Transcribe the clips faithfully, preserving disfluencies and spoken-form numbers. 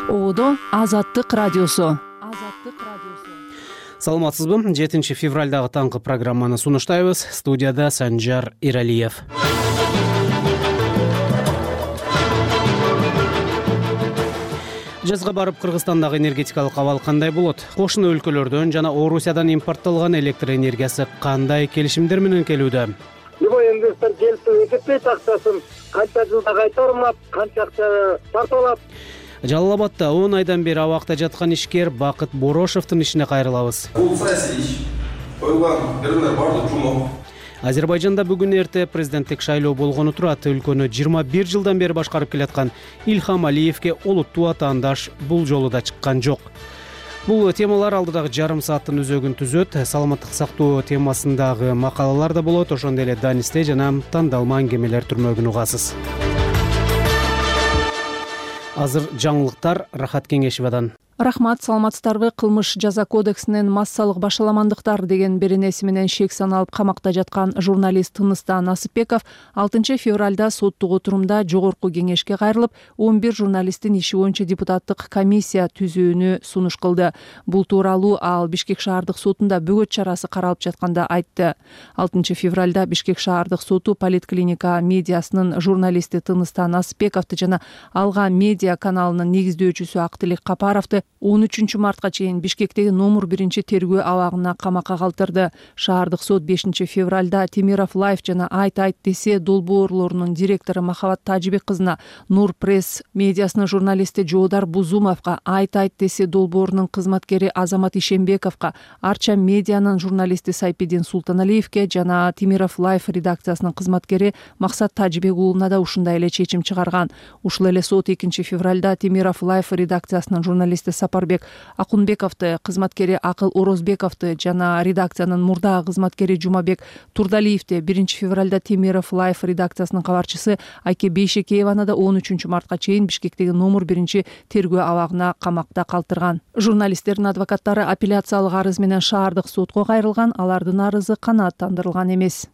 Оодо Азаттык радиосу. Саламатсызбы? жетинчи февралдагы таңкы программаны сунуштайбыз. Студияда Санжар Иралиев. Жазга барып Кыргызстандагы энергетикалык абал кандай болот? Кошуна өлкөлөрдөн жана Орусиядан импортталган электр энергиясы кандай келишимдер менен келүүдө? Любой инвестор келип өтөтпөйт акчасын, канча жылда кайтармап, канча акча тартып алат. Жалал Абадда он айдан бери абакта жаткан ишкер Бакыт Борошовдун ишине кайрылабыз. Бул саясий иш. Коюлган берүүлөр баардыгы жумок. Азербайжанда бүгүн эрте президенттик шайлоо болгону турат. Өлкөнү жыйырма бир жылдан бери башкарып келаткан Илхам Алиевке олуттуу атаандаш бул жолу да чыккан жок. Бул темалар алдыдагы жарым сааттын өзөгүн түзөт. Саламаттык сактоо темасындагы макалалар да болот. Ошондой эле Данисте жана тандалма аңгемелер түрмөгүн угасыз. Азыр жаңылыктар Рахат Кеңешевадан. Рахмат, саламатсыздарбы? Кылмыш жаза кодексинин массалык башаламандыктар деген беренеси менен шек саналып камакта жаткан журналист Тыныстан Насыпбеков алтынчы февралда соттук отурумда жогорку кеңешке кайрылып, он бир журналисттин иши боюнча депутаттык комиссия түзүүнү сунуш кылды. Бул тууралуу ал Бишкек шаардык сотунда бөгөт чарасы каралып жатканда айтты. алтынчы февралда Бишкек шаардык соту Политклиника медиасынын журналисти Тыныстан Насыпбековду жана Алга медиа каналынын негиздөөчүсү Актылек Капаровду он үчүнчү мартка чейин Бишкектеги номер биринчи тергөө абагына камакка калтырды. Шаардык сот бешинчи февралда Темиров Лайф жана Айт Айт десе долбоорлорунун директору Махабат Тажибек кызына, Нур пресс медиасынын журналисти Жоодар Бузумовго, Айт Айт десе долбоорунун кызматкери Азамат Ишембековго, Арча медианын журналисти Сайпидин Султаналиевке жана Темиров Лайф редакциясынын кызматкери Максат Тажибек уулуна да ушундай эле чечим чыгарган. Ушул эле сот экинчи февралда Темиров Лайф редакциясынын журналисти Сапарбек Акунбековду, кызматкери Акыл Орозбековду жана редакциянын мурдагы кызматкери Жумабек Турдалиевди, биринчи февралда Темиров Лайф редакциясынын кабарчысы Айке Бейшекееваны да он үчүнчү мартка чейин Бишкектеги номер биринчи тергөө абагына камакта калтырган. Журналисттердин адвокаттары апелляциялык арыз менен шаардык сотко кайрылган, алардын арызы канааттандырылган эмес.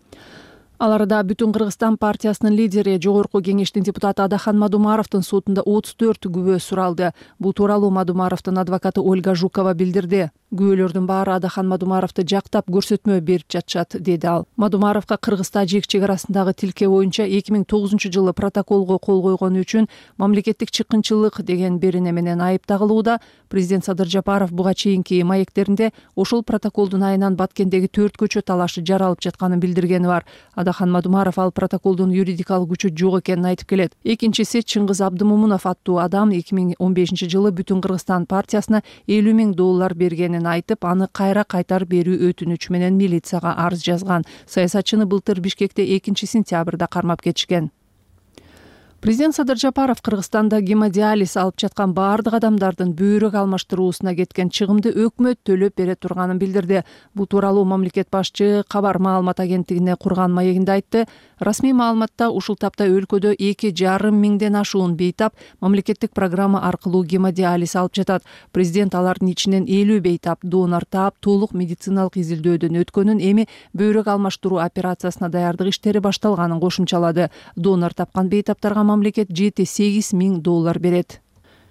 Аларда Бүтүн Кыргызстан партиясынын лидери, жогорку кеңештин депутаты Адахан Мадумаровдун сотунда отуз төрт күбө суралды. Бул тууралуу Мадумаровдун адвокаты Ольга Жукова билдирди. Күбөлөрдүн баары Адахан Мадумаровду жактап көрсөтмө берип жатышат, деди ал. Мадумаровго Кыргыз-Тажик чек арасындагы тилке боюнча эки миң тогузунчу жылы протоколго кол койгону үчүн мамлекеттик чыккынчылык деген берене менен айыпталууда. Президент Садыр Жапаров буга чейинки маектеринде ошол протоколдун айынан Баткендеги төрт көчө талашы жаралып жатканын билдиргени бар. Адахан Мадумаров ал протоколдун юридикалык күчү жок экенин айтып келет. Экинчиси Чыңгыз Абдымомунов аттуу адам эки миң он бешинчи жылы Бүтүн Кыргызстан партиясына элүү миң доллар бергенин айтып, аны кайра кайтарып берүү өтүнүчү менен милицияга арыз жазган. Саясатчыны былтыр Бишкекте экинчи сентябрда кармап кетишкен. Президент Садыр Жапаров Кыргызстанда гемодиализ алып жаткан баардык адамдардын бөйрөк алмаштыруусуна кеткен чыгымды өкмөт төлөп бере турганын билдирди. Бул тууралуу мамлекет башчы Кабар маалымат агенттигине курган маегинде айтты. Расмий маалыматта ушул тапта өлкөдө эки жарым миңден ашуун бейтап мамлекеттик программа аркылуу гемодиализ алып жатат. Президент алардын ичинен элүү бейтап донор таап толук медициналык изилдөөдөн өткөнүн, эми бөйрөк алмаштыруу операциясына даярдык иштери башталганын кошумчалады. Донор тапкан бейтаптарга мамлекет жети сегиз миң доллар берет.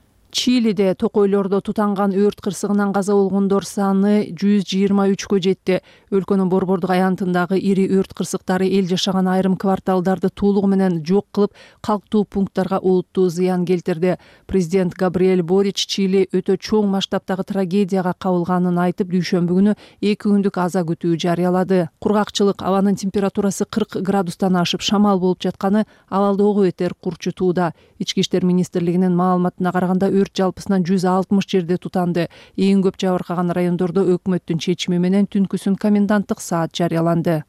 Чилиде токойлордо тутанган өрт кырсыгынан каза болгондор саны жүз жыйырма үчкө жетти. Өлкөнүн борбордук аянтындагы ири өрт кырсыктары эл жашаган айрым кварталдарды толугу менен жок кылып, калктуу пункттарга олуттуу зыян келтирди. Президент Габриэль Борич Чили өтө чоң масштабтагы трагедияга кабылганын айтып, дүйшөмбү күнү эки күндүк аза күтүү жарыялады. Кургакчылык, абанын температурасы кырк градустан ашып шамал болуп жатканы абалдоого өтер курчутууда. Ички иштер министрлигинин маалыматына караганда өрт жалпысынан жүз алтымыш жерде тутанды. Эң көп жабыркаган райондордо өкмөттүн чечими менен түнкүсүн коменданттык саат жарыяланды.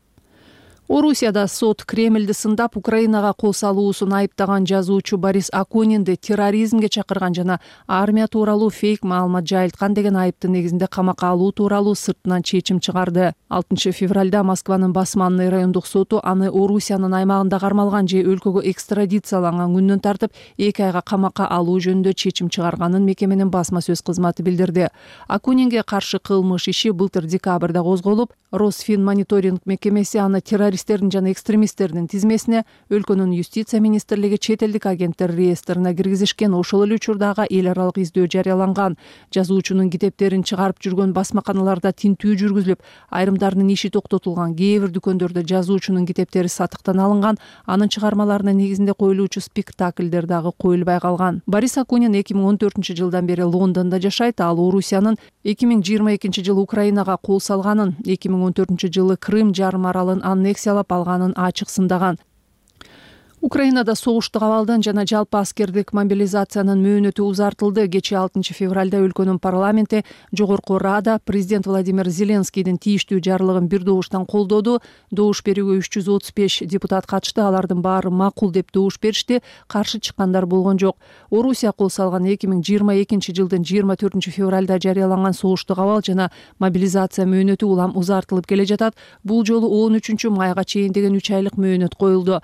Орусияда сот Кремльди сындап Украинага кол салуусун айыптаган жазуучу Борис Акунинди терроризмге чакырган жана армия тууралуу фейк маалымат жайылткан деген айыптын негизинде камакка алуу тууралуу сыртынан чечим чыгарды. алтынчы февралда Москванын Басманный райондук соту аны Орусиянын аймагында кармалган же өлкөгө экстрадицияланган күндөн тартып эки айга камакка алуу жөнүндө чечим чыгарганын мекеменин басма сөз кызматы билдирди. Акунинге каршы кылмыш иши былтыр декабрда козголуп, Росфинмониторинг мекемеси аны террорист террористтердин жана экстремисттердин тизмесине өлкөнүн юстиция министрлиги чет элдик агенттер реестрине киргизишкен. Ошол эле учурда ага эл аралык издөө жарыяланган. Жазуучунун китептерин чыгарып жүргөн басмаканаларда тинтүү жүргүзүлүп, айрымдарынын иши токтотулган. Кээ бир дүкөндөрдө жазуучунун китептери сатыктан алынган. Анын чыгармаларынын негизинде коюлуучу спектакльдер дагы коюлбай калган. Борис Акунин эки миң он төртүнчү жылдан бери Лондондо жашайт. Ал Орусиянын эки миң жыйырма экинчи жылы Украинага кол салганын, эки миң он төртүнчү жылы Крым жарым аралын аннексиялап алганын ачык сындаган. Украинада согуштук абалдын жана жалпы аскердик мобилизациянын мөөнөтү узартылды. Кечээ алтынчы февралда өлкөнүн парламенти жогорку Рада президент Владимир Зеленскийдин тийиштүү жарлыгын бир добуштан колдоду. Добуш берүүгө үч жүз отуз беш депутат катышты. Алардын баары макул деп добуш беришти. Каршы чыккандар болгон жок. Орусия кол салган эки миң жыйырма экинчи жылдын жыйырма төртүнчү февралда жарыяланган согуштук абал жана мобилизация мөөнөтү улам узартылып келе жатат. Бул жолу он үчүнчү майга чейин деген үч айлык мөөнөт коюлду.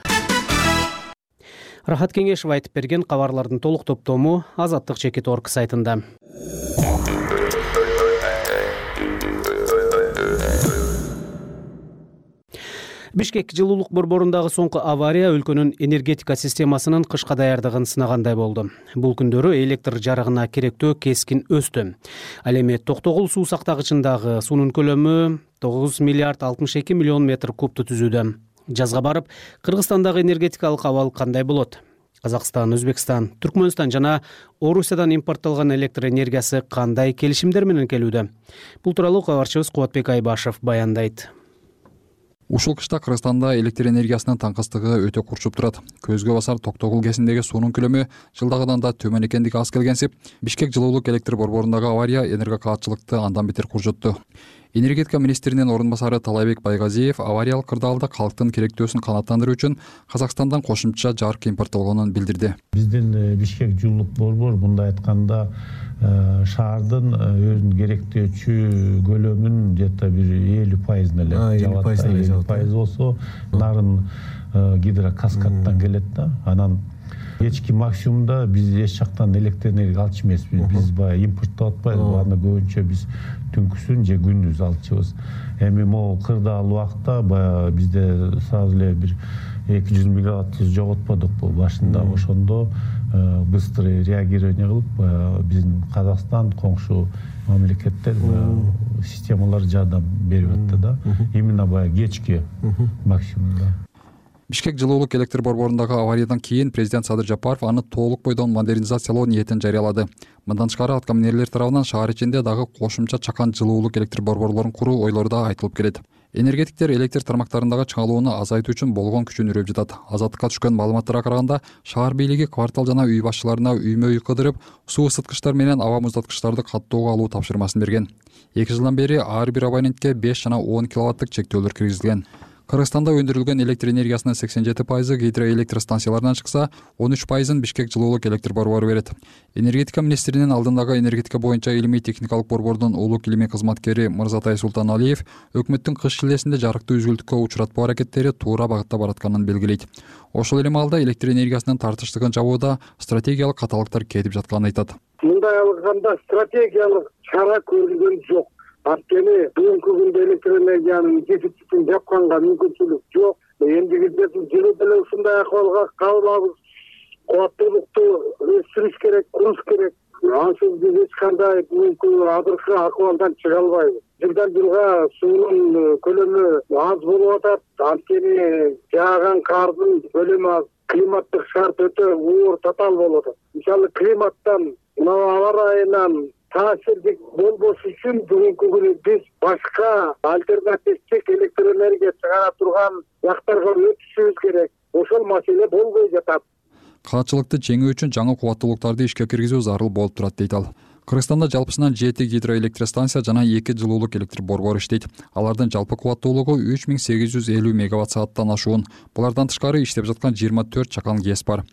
Рахат Кеңешев айтып берген кабарлардын толук топтому Азаттык чекит точка орг сайтында. Бишкек жылуулук борборундагы соңку авария өлкөнүн энергетика системасынын кышка даярдыгын сынагандай болду. Бул күндөрү электр жарыгына керектөө кескин өстү. Ал эми Токтогул суу сактагычындагы суунун көлөмү тогуз миллиард алтымыш эки миллион метр кубту түзүүдө. Жазга барып, Кыргызстандагы энергетикалык абал кандай болот? Казакстан, Өзбекстан, Түркмөнстан жана Орусиядан импортталган электр энергиясы кандай келишимдер менен келүүдө? Бул тууралуу кабарчыбыз Кубатбек Айбашев баяндайт. Ушул кышта Кыргызстанда электр энергиясынын таңкыстыгы өтө курчуп турат. Көзгө басар Токтогул кесиндеги суунун көлөмү жылдагыдан да төмөн экендиги аз келгенсип, Бишкек жылуулук электр борборундагы авария энергокаатчылыкты андан бетер куржутту. Энергетика министринин орун басары Талайбек Байгазиев авариялык кырдаалда калктын керектөөсүн канааттандыруу үчүн Казакстандан кошумча жарык импорттолгонун билдирди. Биздин Бишкек жылуулук борбор мындай айтканда шаардын өзүнүн керектөөчү көлөмүнүн где-то бир элүү пайызын эле жабат. элүү пайыз болсо нарын гидрокаскадтан келет да. Анан кечки максимумда биз эч жактан электр энергия алчу эмеспиз. Биз баягы импорттоп атпайбыз. Аны көбүнчө биз түнкүсүн же күндүз алчубыз. Эми могу кырдаал убакта баягы бизде сразу эле бир эки жүз мегаватт жоготподук башында. Ошондо быстрый реагирование кылып, биздин Казакстан коңшу мамлекеттер системалар жардам берип атты да. Именно баягы кечки максимумда. Бишкек жылуулук электр борборундагы авариядан кийин президент Садыр Жапаров аны толук бойдон модернизациялоо ниетин жарыялады. Мындан тышкары аткаминерлер тарабынан шаар ичинде дагы кошумча чакан жылуулук электр борборлорун куруу ойлору да айтылып келет. Энергетиктер электр тармактарындагы чыңалууну азайтуу үчүн болгон күчүн үрөп жатат. Азаттыкка түшкөн маалыматтарга караганда, шаар бийлиги квартал жана үй башчыларына үймө-үй кыдырып, суу ысыткычтар менен аба муздаткычтарды каттоого алуу тапшырмасын берген. эки жылдан бери ар бир абонентке беш жана он киловаттык чектөөлөр киргизилген. Кыргызстанда өндүрүлгөн электр энергиясынын сексен жети пайызы гидроэлектр станцияларынан чыкса, он үч пайызын Бишкек жылуулук электр борбору берет. Энергетика министринин алдындагы энергетика боюнча илимий техникалык борбордун улук илимий кызматкери Мырзатай Султаналиев өкмөттүн кыш шилесинде жарыктуу үзгүлтүккө учуратпоо аракеттери туура багытта баратканын белгилейт. Ошол эле маалда электр энергиясынын тартыштыгын жабууда стратегиялык каталыктар кетип жатканын айтат. Мындай алганда стратегиялык чара көрүлгөн жок. Анткени бүгүнкү күндө электр энергиянын дефицитин жапканга мүмкүнчүлүк жок. Эндигиде жылы деле ушундай акыбалга кабылабыз. Кубаттуулукту өстүрүш керек, куруш керек. Ансыз биз эч кандай бүгүнкү азыркы акыбалдан чыга албайбыз. Жылдан жылга суунун көлөмү аз болуп атат. Анткени жааган кардын көлөмү аз. Климаттык шарт өтө оор татаал болуп атат. Мисалы климаттан, аба ырайынан таасирдик болбош үчүн бүгүнкү күнү биз башка альтернативдик электр энергия чыгара турган жактарга өтүшүбүз керек. Ошол маселе болбой жатат. Каатчылыкты жеңүү үчүн жаңы кубаттуулуктарды ишке киргизүү зарыл болуп турат дейт ал. Кыргызстанда жалпысынан жети гидроэлектростанция жана эки жылуулук электр борбору иштейт. Алардын жалпы кубаттуулугу үч миң сегиз жүз элүү мегаватт сааттан ашуун. Булардан тышкары иштеп жаткан жыйырма төрт чакан ГЭС бар.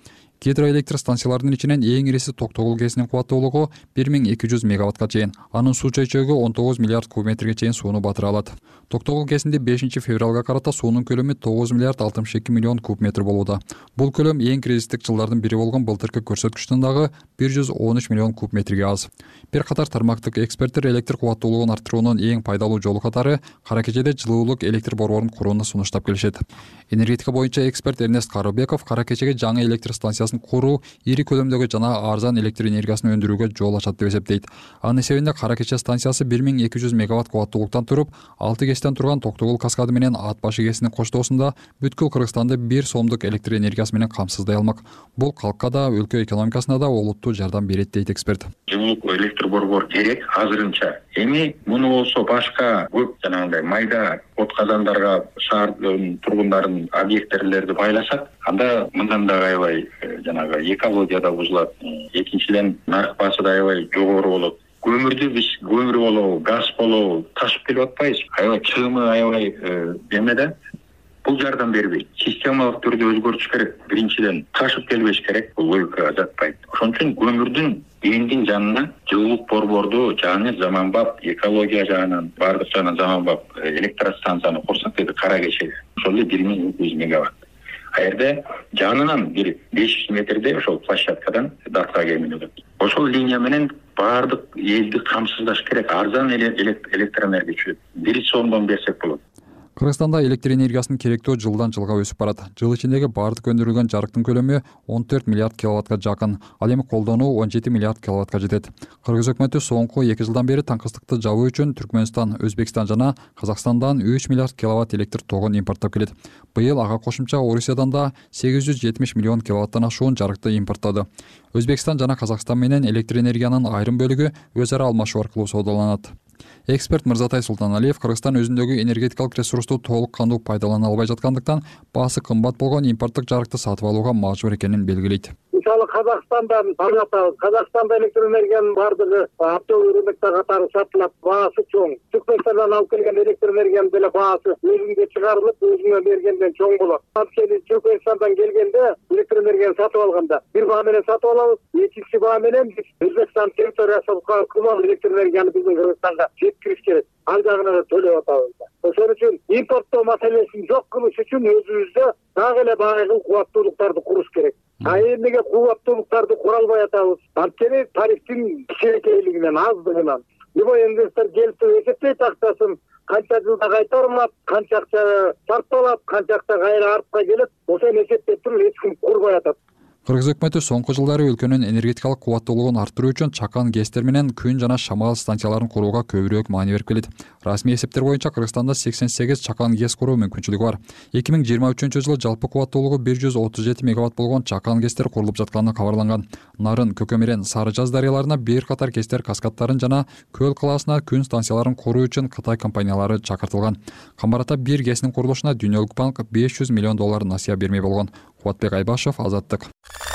Гидроэлектр станцияларынын ичинен эң ириси Токтогул КЭСинин кубаттуулугу бир миң эки жүз мегаваттка чейин. Анын суу чөйчөгү он тогуз миллиард куб метрге чейин сууну батыра алат. Токтогул КЭСинде бешинчи февралга карата суунун көлөмү тогуз миллиард алтымыш эки миллион куб метр болууда. Бул көлөм эң кризистик жылдардын бири болгон былтыркы көрсөткүчтөн дагы бир жүз он үч миллион куб метрге аз. Бир катар тармактык эксперттер электр кубаттуулугун арттыруунун эң пайдалуу жолу катары Кара Кечеде жылуулук электр борборун курууну сунуштап келишет. Энергетика боюнча эксперт Эрнест Карыбеков Кара Кечеге жаңы электр станциясын куруу ири көлөмдөгү жана арзан электр энергиясын өндүрүүгө жол ачат деп эсептейт. Анын эсебинде Кара Кече станциясы бир миң эки жүз мегаватт кубаттуулуктан туруп, алты КЭСтен турган Токтогул каскады менен Ат башы КЭСинин коштоосунда бүткүл Кыргызстанды бир сомдук электр энергиясы менен камсыздай алмак. Бул калкка да, өлкө экономикасына да олуттуу жардам берет дейт эксперт. Жылуулук электр борбор керек азырынча. Эми муну болсо башка көп жанагындай майда от казандарга шаардын тургундарын объекттерлерди байласак, анда мындан да аябай жанагы экология да бузулат. Экинчиден нарк баасы да аябай жогору болот. Көмүрдү биз көмүр болобу, газ болобу ташып келип атпайбыз. Аябай чыгымы аябай эмеде. Бул жардам бербейт. Системалык түрдө өзгөртүш керек. Биринчиден ташып келбеш керек. Бул логикага жатпайт. Ошон үчүн көмүрдүн эндин жанына жылуулук борборду жаңы заманбап экология жагынан бардык жагынан заманбап электростанцияны курсак деди Кара Кечеге. Ошол эле бир миң эки жүз мегаватт. А жерде жанынан бир беш жүз метрде ошол площадкадан датка кеминет. Ошол линия менен бардык элди камсыздаш керек. Арзан электр энергия чөйт. бир сомдон берсек болот. Кыргызстанда электр энергиясынын керектөө жылдан жылга өсүп барат. Жыл ичиндеги бардык өндүрүлгөн жарыктын көлөмү он төрт миллиард киловаттка жакын, ал эми колдонуу он жети миллиард киловаттка жетет. Кыргыз өкмөтү соңку эки жылдан бери таңкыстыкты жабуу үчүн Түркмөнстан, Өзбекстан жана Казакстандан үч миллиард киловатт электр тогун импорттоп келет. Быйыл ага кошумча Орусиядан да сегиз жүз жетимиш миллион киловаттан ашуун жарыкты импорттоду. Өзбекстан жана Казакстан менен электр энергиянын айрым бөлүгү өз ара алмашуу аркылуу соодаланат. Эксперт Мырзатай Султаналиев Кыргызстан өзүндөгү энергетикалык ресурсту толук кандуу пайдалана албай жаткандыктан баасы кымбат болгон импорттук жарыкты сатып алууга мажбур экенин белгилейт. Мисалы Казакстандан баратабыз. Казакстанда электр энергиянын бардыгы оптовый рынокто катары сатылат, баасы чоң. Түркмөнстандан алып келген электр энергиянын деле баасы өзүнгө чыгарылып, өзүнө бергенден чоң болот. Анткени Түркмөнстандан келгенде электр энергияны сатып алганда бир баа менен сатып алабыз, экинчи баа менен Өзбекстан территориясына курман электр энергияны биздин Кыргызстанга жеткириш керек. Ал жагына да төлөп атабыз. Ошон үчүн импорттоо маселесин жок кылыш үчүн өзүбүздө дагы эле багы кубаттуулуктарды куруш керек. А эмнеге кубаттуулуктарды кура албай атабыз? Анткени тарифтин кичинекейлигинен, аздыгынан. Любой инвестор келип эсептейт акчасын, канча жылда кайтарылат, канча акча сарпталат, канча акча кайра артка келет. Ошону эсептеп туруп эч ким курбай атат. Кыргыз өкмөтү соңку жылдары өлкөнүн энергетикалык кубаттуулугун арттыруу үчүн чакан ГЭСтер менен күн жана шамал станцияларын курууга көбүрөөк маани берип келет. Расмий эсептер боюнча Кыргызстанда сексен сегиз чакан ГЭС куруу мүмкүнчүлүгү бар. эки миң жыйырма үчүнчү жылы жалпы кубаттуулугу бир жүз отуз жети мегаватт болгон чакан ГЭСтер курулуп жатканы кабарланган. Нарын, Көкөмерен, Сары Жаз дарыяларына бир катар ГЭСтер каскадтарын жана Көл калаасына күн станцияларын куруу үчүн Кытай компаниялары чакыртылган. Камбарата бир ГЭСтин курулушуна Дүйнөлүк банк беш жүз миллион доллар насыя бермей болгон. Кубатбек Айбашев, Азаттык.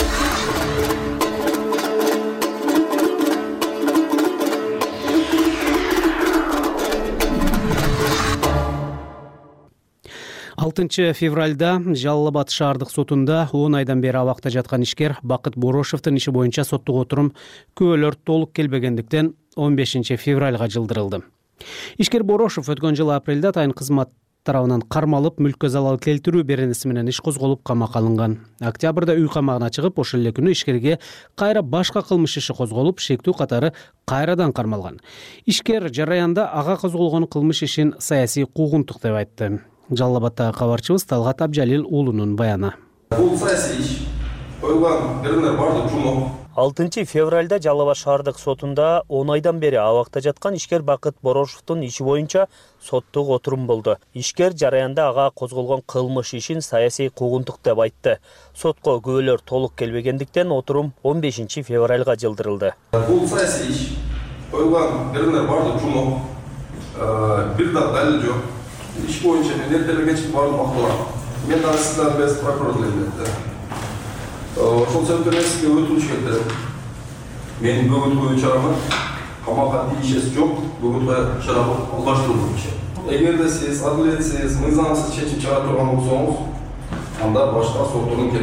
алтынчы февралда Жалал Абад шаардык сотунда он айдан бери абакта жаткан ишкер Бакыт Борошовдун иши боюнча соттук отурум күбөлөр толук келбегендиктен он бешинчи февралга жылдырылды. Ишкер Борошов өткөн жылы апрелде атайын кызмат тарабынан кармалып, мүлккө залал келтирүү беренеси менен иш козголуп камакка алынган. Октябрда үй камагына чыгып, ошол эле күнү ишкерге кайра башка кылмыш иши козголуп, шектүү катары кайрадан кармалган. Ишкер жараянда ага козголгон кылмыш ишин саясий куугунтук деп айтты. Жалал Абадтагы кабарчыбыз Талгат Абжалил уулунун баяны. Бул саясий иш. Койгон беренелер бардык жумок. алтынчы февралда Жалал Абад шаардык сотунда он айдан бери абакта жаткан ишкер Бакыт Борошовдун иши боюнча соттук отурум болду. Ишкер жараянда ага козголгон кылмыш ишин саясий куугунтук деп айтты. Сотко күбөлөр толук келбегендиктен отурум он бешинчи февралга жылдырылды. Бул саясий иш. Койгон беренелер бардык жумок. Бир да далил жок. Иш боюнча эртелерге чыгып бардым актылар. Мен дагы сиздердин без прокурорлор эле. Ошол себептен сизге өтүнүш келтирем. Менин бөгөт коюу чарама камакка тийишеси жок, бөгөт чара албаштырылмакчы. Эгерде сиз адилетсиз, мыйзамсыз чечим чыгара турган болсоңуз, анда башка соттордун келип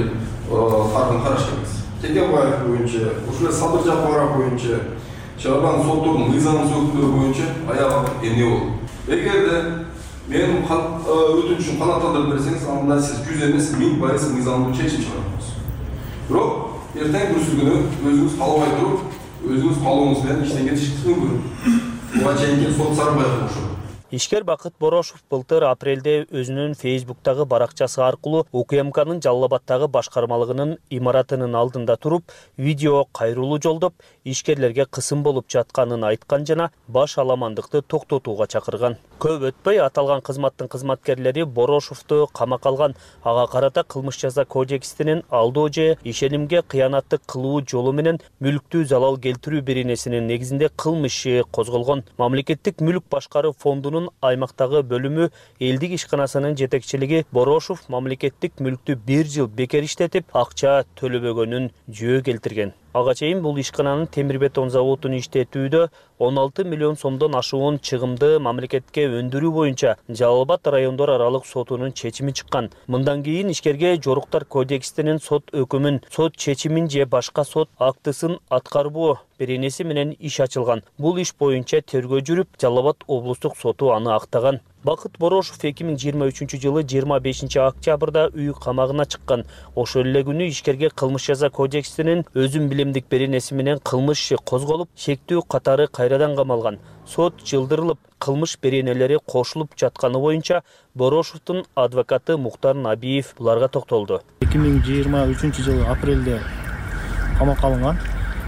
фаркын караш керекпиз. Текебаев боюнча, ушул Садыр Жапаров боюнча, чыгарган соттордун мыйзам сөктөрү боюнча аягы эмне болду? Эгерде менин өтүнүчүм канааттандырып берсеңиз, анда сиз жүз эмес миң пайыз мыйзамдуу чечим чыгарасыз. Бирок эртең бүрсү күнү өзүңүз каалабай туруп, өзүңүз каалооңуз менен иштен кетишиңиз мүмкүн. Буга чейинки сот сарбай окушот. Ишкер Бакыт Борошов былтыр апрелде өзүнүн Фейсбуктагы баракчасы аркылуу УКМКнын Жалал Абадтагы башкармалыгынын имаратынын алдында туруп, видео кайрылуу жолдоп, ишкерлерге кысым болуп жатканын айткан жана баш аламандыкты токтотууга чакырган. Көп өтпөй аталган кызматтын кызматкерлери Борошовду камакка алган. Ага карата кылмыш жаза кодексинин алдоо же ишенимге кыянаттык кылуу жолу менен мүлктүү залал келтирүү беренесинин негизинде кылмыш иши козголгон. Мамлекеттик мүлк башкаруу фондунун аймактагы бөлүмү элдик ишканасынын жетекчилиги Борошов мамлекеттик мүлктү бир жыл бекер иштетип, акча төлөбөгөнүн жөө келтирген. Ага чейин бул ишкананын темир бетон заводун иштетүүдө он алты миллион сомдон ашуун чыгымды мамлекетке өндүрүү боюнча Жалал Абад райондор аралык сотунун чечими чыккан. Мындан кийин ишкерге жоруктар кодексинин сот өкүмүн, сот чечимин же башка сот актысын аткарбоо беренеси менен иш ачылган. Бул иш боюнча тергөө жүрүп, Жалал Абад облустук соту аны актаган. Бакыт Борошов эки миң жыйырма үчүнчү жылы жыйырма бешинчи октябрда үй камагына чыккан. Ошол эле күнү ишкерге кылмыш жаза кодексинин өзүн билемдик беренеси менен кылмыш иши козголуп, шектүү катары кайрадан камалган. Сот жылдырылып, кылмыш беренелери кошулуп жатканы боюнча Борошовдун адвокаты Муктар Набиев буларга токтолду. эки миң жыйырма үчүнчү жылы апрелде камакка алынган.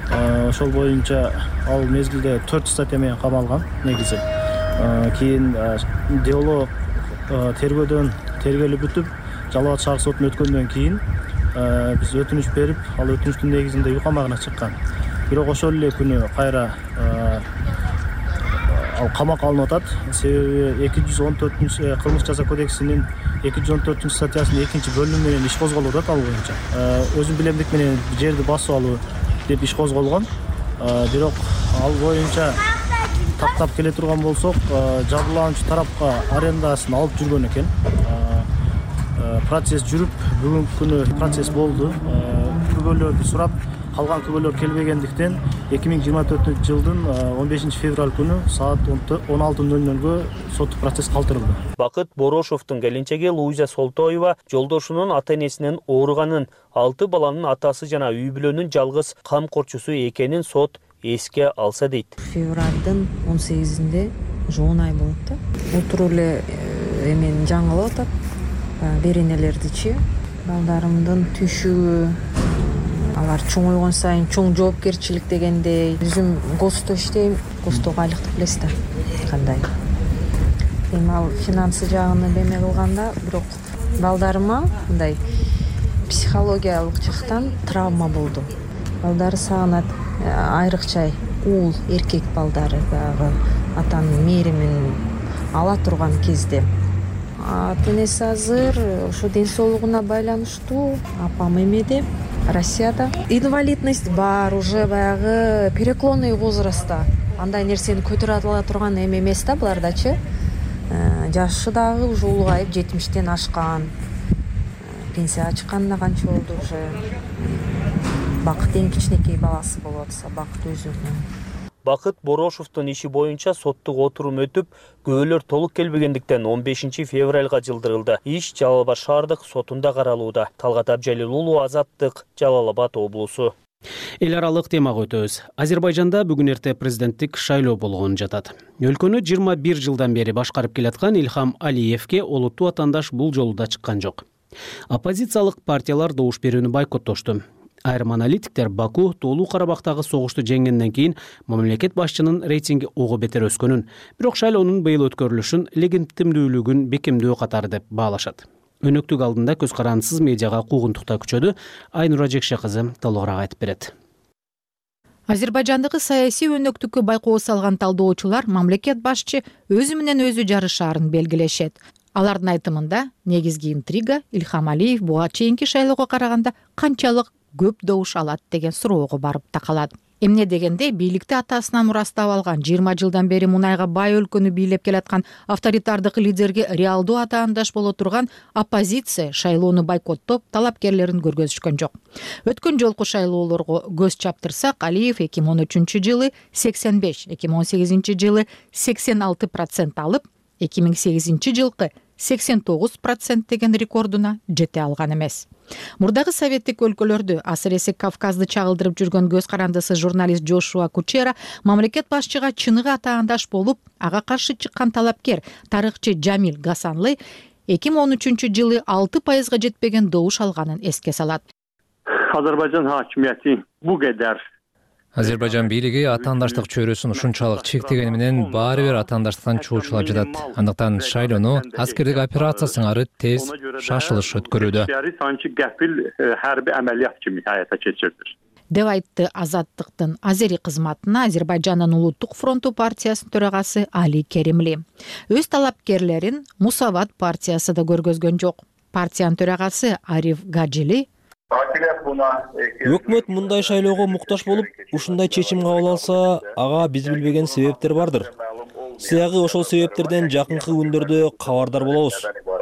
Ошол боюнча ал мезгилде төрт статья менен камалган негизи. Кийин дело тергөөдөн тергелип бүтүп, Жалал Абад шаар сотуна өткөндөн кийин биз өтүнүч берип, ал өтүнүчтүн негизинде үй камагына чыккан. Бирок ошол эле күнү кайра ал камакка алынып атат. Себеби эки жүз он төртүнчү кылмыш жаза кодексинин эки жүз он төртүнчү статьясынын экинчи бөлүмү менен иш козголуп атат ал боюнча. Өзүн билемдик менен жерди басып алуу деп иш козголгон. Бирок ал боюнча тактап келе турган болсок, жабырлануучу тарапка арендасын алып жүргөн экен. Процесс жүрүп, бүгүнкү күнү процесс болду. Күбөлөрдү сурап, калган күбөлөр келбегендиктен эки миң жыйырма төртүнчү жылдын он бешинчи февраль күнү саат он алты ноль нольго соттук процесс калтырылды. Бакыт Борошовдун келинчеги Луиза Солтоева жолдошунун ата-энесинин ооруганын, алты баланын атасы жана үй бүлөнүн жалгыз камкорчусу экенин сот эске алса дейт. Февралдын он сегизинде он ай болот да. Отуруп эле эмени жаңылап атат. Беренелердичи, балдарымдын түшүгү, алар чоңойгон сайын чоң жоопкерчилик дегендей. Өзүм ГОСТо иштейм, ГОСТого айлыкты билесиз да, кандай. Эми ал финансы жагын эме кылганда, бирок балдарыма мындай психологиялык жактан травма болду. Балдары сагынат, айрыкча уул, эркек балдары баягы атанын мээримин ала турган кезде. Ата-энеси азыр ошо ден соолугуна байланыштуу апам эмеде, Россияда. Инвалидность бар, уже баягы переклонный возрастта. Андай нерсени көтөрө ала турган эме эмес да булардачы. Жашы дагы уже улгайып, жетимиштен ашкан. Пенсияга чыкканына канча болду уже. Бакыт эң кичинекей баласы болуп атса, Бакыт өзү. Бакыт Борошовдун иши боюнча соттук отурум өтүп, күбөлөр толук келбегендиктен он бешинчи февралга жылдырылды. Иш Жалал Абад шаардык сотунда каралууда. Талгат Абжалил уулу, Азаттык, Жалал Абад облусу. Эл аралык темага өтөбүз. Азербайжанда бүгүн эрте президенттик шайлоо болгон жатат. Өлкөнү жыйырма бир жылдан бери башкарып келаткан Ильхам Алиевке олуттуу атаандаш бул жолу да чыккан жок. Оппозициялык партиялар добуш берүүнү бойкоттошту. Айрым аналитиктер Баку Тоолуу Карабактагы согушту жеңгенден кийин мамлекет башчынын рейтинги ого бетер өскөнүн, бирок шайлоонун быйыл өткөрүлүшүн легитимдүүлүгүн бекемдөө катары деп баалашат. Өнөктүк алдында көз карандысыз медиага куугунтукта күчөдү. Айнура Жекше кызы толугураак айтып берет. Азербайжандагы саясий өнөктүккө байкоо салган талдоочулар мамлекет башчы өзү менен өзү жарышаарын белгилешет. Алардын айтымында негизги интрига Ильхам Алиев буга чейинки шайлоого караганда канчалык көп добуш алат деген суроого барып такалат. эмне дегенде бийликти атасынан мурастап алган жыйырма жылдан бери мунайга бай өлкөнү бийлеп келаткан авторитардык лидерге реалдуу атаандаш боло турган оппозиция шайлоону бойкоттоп талапкерлерин көргөзүшкөн жок. Өткөн жолку шайлоолорго көз чаптырсак, Алиев эки миң он үчүнчү жылы сексен беш, эки миң он сегизинчи жылы сексен алты процент алып, эки миң сегизинчи жылкы сексен тогуз процент деген рекордуна жете алган эмес. Мурдагы советтик өлкөлөрдү, асыресе Кавказды чагылдырып жүргөн көз карандысыз журналист Джошуа Кучера мамлекет башчыга чыныгы атаандаш болуп, ага каршы чыккан талапкер тарыхчы Джамил Гасанлы эки миң он үчүнчү жылы алты пайызга жетпеген добуш алганын эске салат. Азербайжан хакимияти бу кадар Азербайжан бийлиги атаандаштык чөйрөсүн ушунчалык чектегени менен баары бир атаандаштыктан чоочулап жатат. Андыктан шайлоону аскердик операция сыңары тез, шашылыш өткөрүүдө. Деп айтты Азаттыктын Азери кызматына Азербайжандын Улуттук фронту партиясынын төрагасы Али Керимли. Өз талапкерлерин Мусават партиясы да көргөзгөн жок. Партиянын төрагасы Ариф Гаджили Өкмөт мындай шайлоого муктаж болуп, ушундай чечим кабыл алса, ага биз билбеген себептер бардыр. Сиягы ошол себептерден жакынкы күндөрдө кабардар болобуз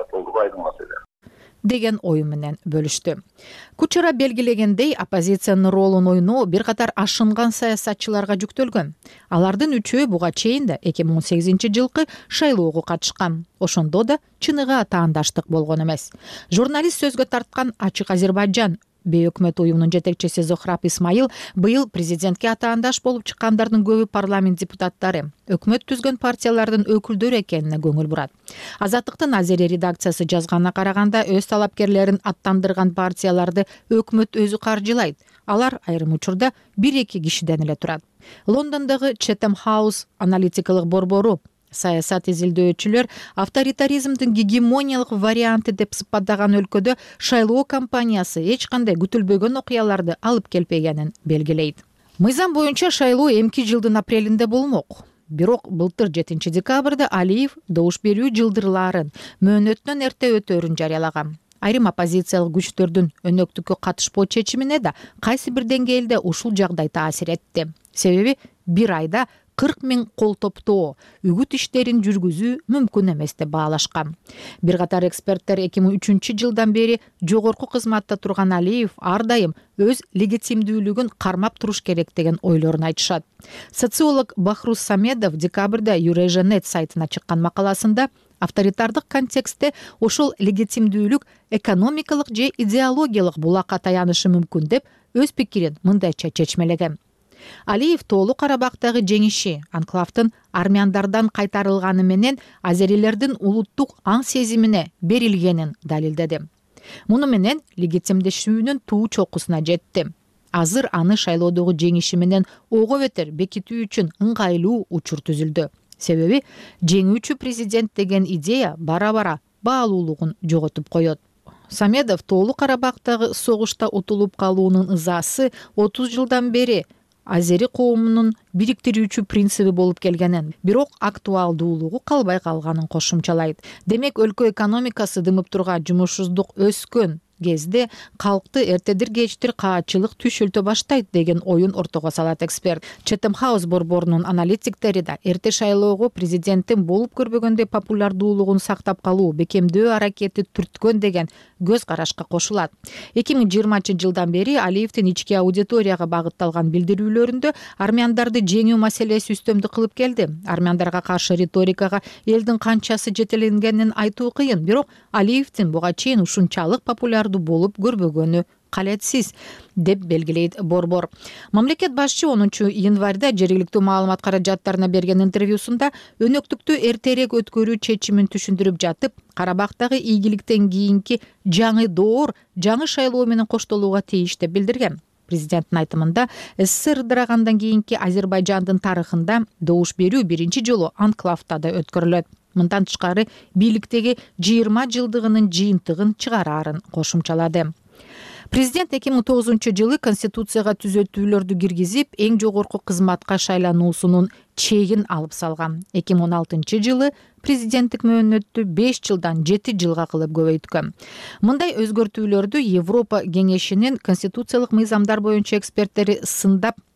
деген ою менен бөлүштү. Кучера белгилегендей, оппозициянын ролун ойноо бир катар ашынган саясатчыларга жүктөлгөн. Алардын үчөө буга чейин да эки миң он сегизинчи жылкы шайлоого катышкан. Ошондо да чыныгы атаандаштык болгон эмес. Журналист сөзгө тарткан Ачык Азербайжан бейөкмөт уюмунун жетекчиси Зохраб Исмаил быйыл президентке атаандаш болуп чыккандардын көбү парламент депутаттары, өкмөт түзгөн партиялардын өкүлдөрү экенине көңүл бурат. Азаттыктын Азери редакциясы жазганына караганда, өз талапкерлерин аттандырган партияларды өкмөт өзү каржылайт. Алар айрым учурда бир-эки кишиден эле турат. Лондондогу Chatham House аналитикалык борбору саясат изилдөөчүлөр авторитаризмдин гегемониялык варианты деп сыпаттаган өлкөдө шайлоо кампаниясы эч кандай күтүлбөгөн окуяларды алып келбегенин белгилейт. Мыйзам боюнча шайлоо эмки жылдын апрелинде болмок. Бирок былтыр жетинчи декабрда Алиев добуш берүү жылдырларын мөөнөтүнөн эрте өтөөрүн жарыялаган. Айрым оппозициялык күчтөрдүн өнөктүккө катышпоо чечимине да кайсы бир деңгээлде ушул жагдай таасир этти. Себеби бир айда кырк миң кол топтоо, үгүт иштерин жүргүзүү мүмкүн эмес деп баалашкан. Бир катар эксперттер эки миң үчүнчү жылдан бери жогорку кызматта турган Алиев ар дайым өз легитимдүүлүгүн кармап туруш керек деген ойлорун айтышат. Социолог Бахрус Самедов декабрда Eurasia точка нет сайтына чыккан макаласында авторитардык контекстте ошол легитимдүүлүк экономикалык же идеологиялык булакка таянышы мүмкүн деп өз пикирин мындайча чечмелеген. Алиев Тоолу Карабактагы жеңиши анклавдын армяндардан кайтарылганы менен азерилердин улуттук аң сезимине берилгенин далилдеди. Муну менен легитимдешүүнүн туу чокусуна жетти. Азыр аны шайлоодогу жеңиши менен ого бетер бекитүү үчүн ыңгайлуу учур түзүлдү. Себеби жеңүүчү президент деген идея бара-бара баалуулугун жоготуп коет. Самедов Тоолу Карабактагы согушта утулуп калуунун ызасы отуз жылдан бери азери коомунун бириктирүүчү принциби болуп келгенин, бирок актуалдуулугу калбай калганын кошумчалайт. Демек, өлкө экономикасы дымып турган, жумушсуздук өскөн кезде калкты эртедир кечтир каачылык түшүлтө баштайт деген оюн ортого салат эксперт. Chatham House борборунун аналитиктери да эрте шайлоого президенттин болуп көрбөгөндөй популярдуулугун сактап калуу, бекемдөө аракети түрткөн деген көз карашка кошулат. эки миң жыйырманчы жылдан бери Алиевдин ички аудиторияга багытталган билдирүүлөрүндө армяндарды жеңүү маселеси үстөмдүк кылып келди. Армяндарга каршы риторикага элдин канчасы жетеленгенин айтуу кыйын, бирок Алиевдин буга чейин ушунчалык популяр болуп көрбөгөнү калетсиз деп белгилейт борбор. Мамлекет башчы онунчу январда жергиликтүү маалымат каражаттарына берген интервьюсунда өнөктүктү эртерээк өткөрүү чечимин түшүндүрүп жатып, Карабактагы ийгиликтен кийинки жаңы доор жаңы шайлоо менен коштолууга тийиш деп билдирген. Президенттин айтымында, СССР ыдырагандан кийинки Азербайжандын тарыхында добуш берүү биринчи жолу анклавда да өткөрүлөт. Мындан тышкары бийликтеги жыйырма жылдыгынын жыйынтыгын чыгараарын кошумчалады. Президент эки миң тогузунчу жылы Конституцияга түзөтүүлөрдү киргизип, эң жогорку кызматка шайлануусунун чегин алып салган. эки миң он алтынчы жылы президенттик мөөнөттү беш жылдан жети жылга кылып көбөйткөн. Мындай өзгөртүүлөрдү Европа кеңешинин конституциялык мыйзамдар боюнча эксперттери сындап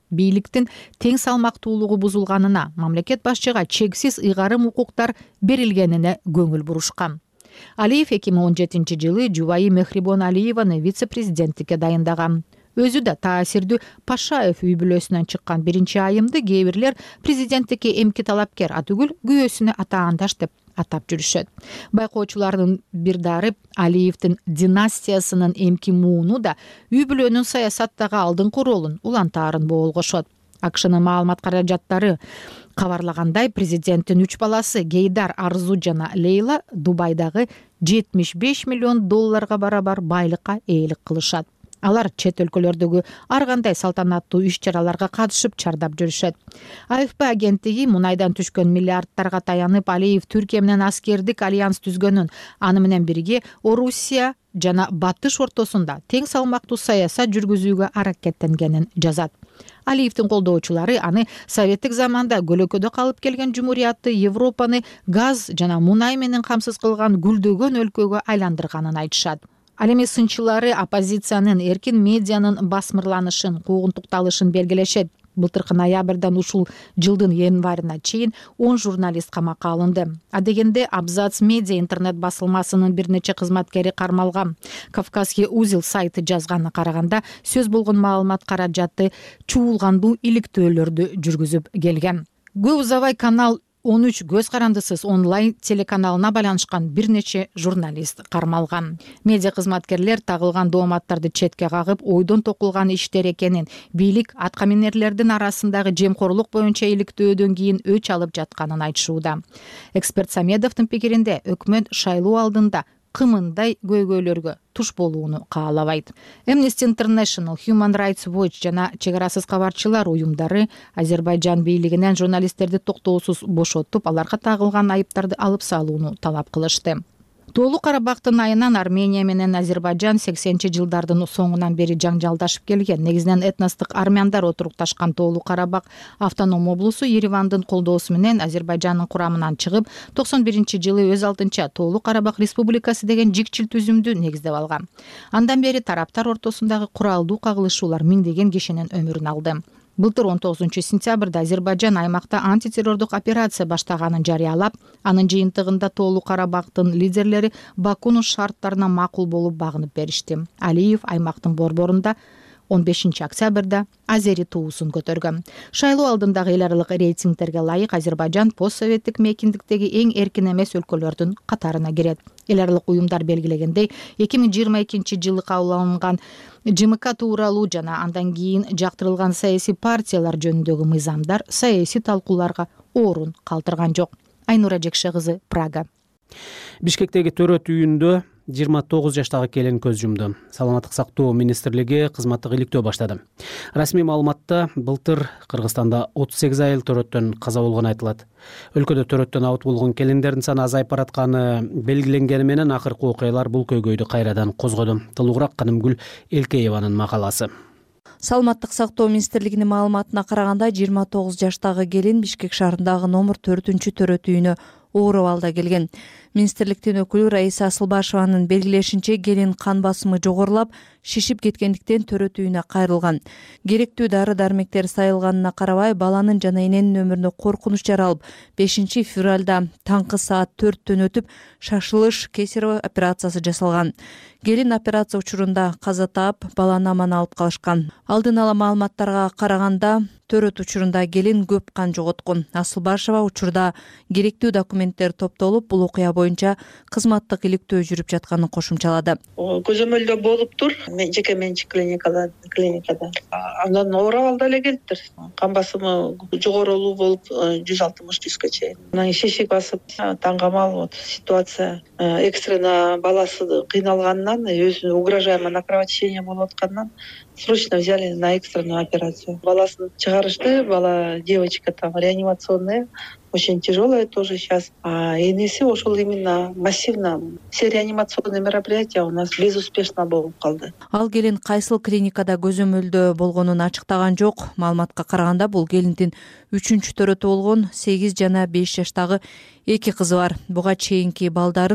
бийликтин тең салмактуулугу бузулганына, мамлекет башчыга чексиз ыйгарым укуктар берилгенине көңүл бурушкан. Алиев эки миң он жетинчи жылы жубайы Мехрибон Алиеваны вице-президенттикке дайындаган. Өзү да таасирдүү Пашаев үй бүлөсүнөн чыккан биринчи айымды кээ бирлер президенттикке эмки талапкер, атүгүл күйөөсүнө атаандаш деп атап жүрүшөт. Байкоочулардын бир дары Алиевдин династиясынын эмки мууну да үй бүлөнүн саясаттагы алдыңкы ролун улантаарын боолгошот. АКШнын маалымат каражаттары кабарлагандай, президенттин үч баласы Гейдар, Арзу жана Лейла Дубайдагы жетимиш беш миллион долларга барабар байлыкка ээлик кылышат. Алар чет өлкөлөрдөгү ар кандай салтанаттуу иш-чараларга катышып чардап жүрүшөт. АФП агенттиги мунайдан түшкөн миллиардтарга таянып, Алиев Түркия менен аскердик альянс түзгөнүн, аны менен бирге Орусия жана Батыш ортосунда тең салмактуу саясат жүргүзүүгө аракеттенгенин жазат. Алиевдин колдоочулары аны советтик заманда көлөкөдө калып келген жумуриятты Европаны газ жана мунай менен камсыз кылган гүлдөгөн өлкөгө айландырганын айтышат. Ал эми сынчылары оппозициянын, эркин медианын басмырланышын, куугунтукталышын белгилешет. Былтыркы ноябрдан ушул жылдын январына чейин он журналист камакка алынды. Адегенде Абзац медиа интернет басылмасынын бир нече кызматкери кармалган. Кавказский узел сайты жазганына караганда, сөз болгон маалымат каражаты чуулгандуу иликтөөлөрдү жүргүзүп келген. Көп узабай канал он үч көз карандысыз онлайн телеканалына байланышкан бир нече журналист кармалган. Медиа кызматкерлер тагылган дооматтарды четке кагып, ойдон токулган иштер экенин, бийлик аткаминерлердин арасындагы жемкорлук боюнча иликтөөдөн кийин өч алып жатканын айтышууда. Эксперт Самедовдун пикиринде, өкмөт шайлоо алдында кымындай көйгөйлөргө туш болууну каалабайт. Amnesty International, Human Rights Watch жана Чек арасыз кабарчылар уюмдары Азербайжан бийлигинен журналисттерди токтоосуз бошотуп, аларга тагылган айыптарды алып салууну талап кылышты. Тоолуу Карабактын айынан Армения менен Азербайжан сексенинчи жылдардын соңунан бери жаңжалдашып келген. Негизинен этностук армяндар отурукташкан Тоолуу Карабак автоном облусу Еревандын колдоосу менен Азербайжандын курамынан чыгып, токсон биринчи жылы өз алдынча Тоолуу Карабак Республикасы деген жикчил түзүмдү негиздеп алган. Андан бери тараптар ортосундагы куралдуу кагылышуулар миңдеген кишинин өмүрүн алды. Былтыр он тогузунчу сентябрда Азербайжан аймакта антитеррордук операция баштаганын жарыялап, анын жыйынтыгында Тоолуу Карабактын лидерлери Бакунун шарттарына макул болуп багынып беришти. Алиев аймактын борборунда он бешинчи октябрда Азери туусун көтөргөн. Шайлоо алдындагы эл аралык рейтингтерге ылайык Азербайжан постсоветтик мейкиндиктеги эң эркин эмес өлкөлөрдүн катарына кирет. Эл аралык уюмдар белгилегендей, эки миң жыйырма экинчи жылы кабыл алынган ЖМК тууралуу жана андан кийин жактырылган саясий партиялар жөнүндөгү мыйзамдар саясий талкууларга орун калтырган жок. Айнура Жекше кызы, Прага. Бишкектеги төрөт үйүндө жыйырма тогуз жаштагы келин көз жумду. Саламаттык сактоо министрлиги кызматтык иликтөө баштады. Расмий маалыматта былтыр Кыргызстанда отуз сегиз айыл төрөттөн каза болгону айтылат. Өлкөдө төрөттөн абут болгон келиндердин саны азайып баратканы белгиленгени менен акыркы окуялар бул көйгөйдү кайрадан козгоду. Тылуураак Канымгүл Элкееванын макаласы. Саламаттык сактоо министрлигинин маалыматына караганда жыйырма тогуз жаштагы келин Бишкек шаарындагы номер төртүнчү төрөт үйүнө ооруп алда келген. Министрликтин өкүлү Раиса Асылбашеванын белгилешинче, келин кан басымы жогорулап, шишип кеткендиктен төрөт үйүнө кайрылган. Керектүү дары-дармектер сайылганына карабай, баланын жана эненин өмүрүнө коркунуч жаралып, бешинчи февралда таңкы саат төрттөн өтүп, шашылыш кесарево операциясы жасалган. Келин операция учурунда каза таап, баланы аман алып калышкан. Алдын ала маалыматтарга караганда, төрөт учурунда келин көп кан жоготкон. Асылбашева учурда керектүү документтер топтолуп, бул окуя боюнча кызматтык иликтөө жүрүп жатканын кошумчалады. Көзөмөлдө болуптур, жеке менчик клиникада, клиникада. Андан ооруп алда эле келиптир. Кан басымы жогорулуу болуп, жүз алтымыш жүзгө чейин. Анан шишик басып, таңгамал вот ситуация. Экстренно баласы кыйналганынан, өзүнө угрожаемое накровотечение болуп атканынан срочно взяли на экстренную операцию. Баласын чыгарышты, бала девочка там реанимационная, очень тяжелая тоже сейчас. А энеси ошол именно массивно. Все реанимационные мероприятия у нас безуспешно болуп калды. Ал келин кайсыл клиникада көзөмөлдө болгонун ачыктаган жок. Маалыматка караганда бул келиндин үчүнчү төрөтү болгон сегиз жана беш жаштагы эки кызы бар. Буга чейинки балдарын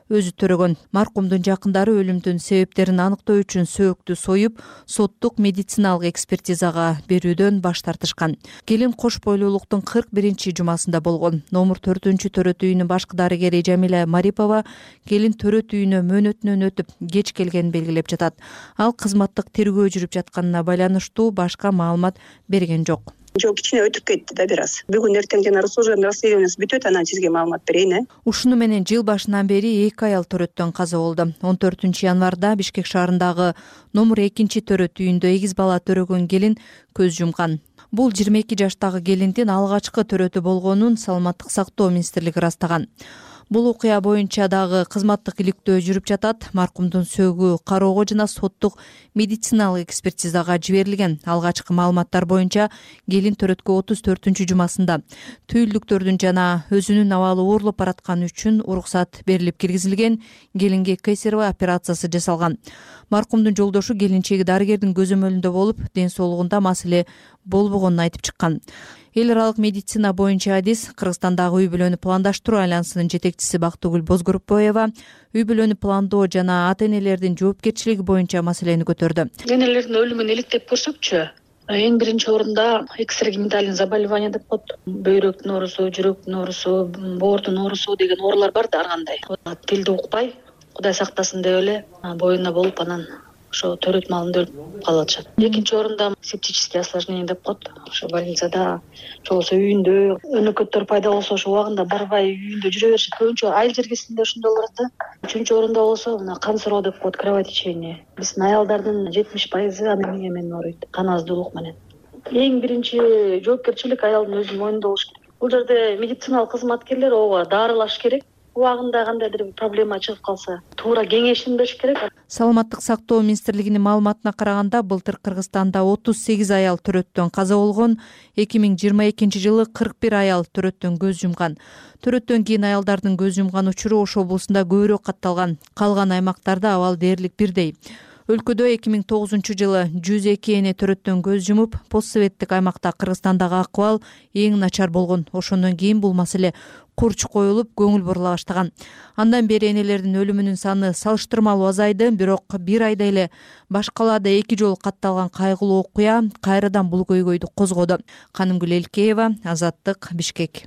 өзү төрөгөн. Маркумдун жакындары өлүмдүн себептерин аныктоо үчүн сөөктү союп, соттук медициналык экспертизага берүүдөн баш тартышкан. Келин кош бойлуулуктун кырк биринчи жумасында болгон. Номур төртүнчү төрөт үйүнүн башкы дарыгери Жамиля Марипова келин төрөт үйүнө мөөнөтүнөн өтүп кеч келгенин белгилеп жатат. Ал кызматтык тергөө жүрүп жатканына байланыштуу башка маалымат берген жок. Жок, кичине өтүп кетти да бир аз. Бүгүн эртең жана служебный расследованиясы бүтөт, анан сизге маалымат берейин, э. Ушуну менен жыл башынан бери эки аял төрөттөн каза болду. он төртүнчү январда Бишкек шаарындагы номур экинчи төрөт үйүндө эгиз бала төрөгөн келин көз жумган. Бул жыйырма эки жаштагы келиндин алгачкы төрөтү болгонун Саламаттык сактоо министрлиги ырастаган. Бул окуя боюнча дагы кызматтык иликтөө жүрүп жатат. Маркумдун сөөгү кароого жана соттук медициналык экспертизага жиберилген. Алгачкы маалыматтар боюнча келин төрөткө отуз төртүнчү жумасында түйүлдүктөрдүн жана өзүнүн абалы оорлоп баратканы үчүн уруксат берилип киргизилген. Келинге кесарево операциясы жасалган. Маркумдун жолдошу келинчеги дарыгердин көзөмөлүндө болуп, ден соолугунда маселе болбогонун айтып чыккан. Эл аралык медицина боюнча адис Кыргызстандагы үй бүлөнү пландаштыруу айлансынын жетекчиси Бактыгүл Бозгорупбоева үй бүлөнү пландоо жана ата энелердин жоопкерчилиги боюнча маселени көтөрдү. Энелердин өлүмүн иликтеп көрсөкчү, эң биринчи орунда экстрагенитальный заболевание деп коет. Бөйрөктүн оорусу, жүрөктүн оорусу, боордун оорусу деген оорулар бар да ар кандай. Тилди укпай, Кудай сактасын деп эле боюна болуп анан ошо төрөт маалында өлүп калып атышат. Экинчи орунда септический осложнение деп коет. Ошо больницада, болбосо үйүндө өнөкөттөр пайда болсо ошо убагында барбай үйүндө жүрө беришет. Көбүнчө айыл жергесинде ошондой болот да. Үчүнчү орунда болсо мына кан суроо деп коет, кровотечение. Биздин аялдардын жетимиш пайызы анемия менен ооруйт, кан аздуулук менен. Эң биринчи жоопкерчилик аялдын өзүнүн мойнунда болуш керек. Бул жерде медициналык кызматкерлер ооба даарылаш керек. Убагында кандайдыр бир проблема чыгып калса, туура кеңешин бериш керек. Саламаттык сактоо министрлигинин маалыматына караганда, былтыр Кыргызстанда отуз сегиз аял төрөттөн каза болгон, эки миң жыйырма экинчи жылы кырк бир аял төрөттөн көз жумган. Төрөттөн кийин аялдардын көз жумган учуру Ош облусунда көбүрөөк катталган. Калган аймактарда абал дээрлик бирдей. Өлкөдө эки миң тогузунчу жылы жүз эки эне төрөттөн көз жумуп, постсоветтик аймакта Кыргызстандагы акыбал эң начар болгон. Ошондон кийин бул маселе курч коюлуп, көңүл бурула баштаган. Андан бери энелердин өлүмүнүн саны салыштырмалуу азайды, бирок бир айда эле баш калаада эки жолу катталган кайгылуу окуя кайрадан бул көйгөйдү козгоду. Канымгүл Элкеева, Азаттык, Бишкек.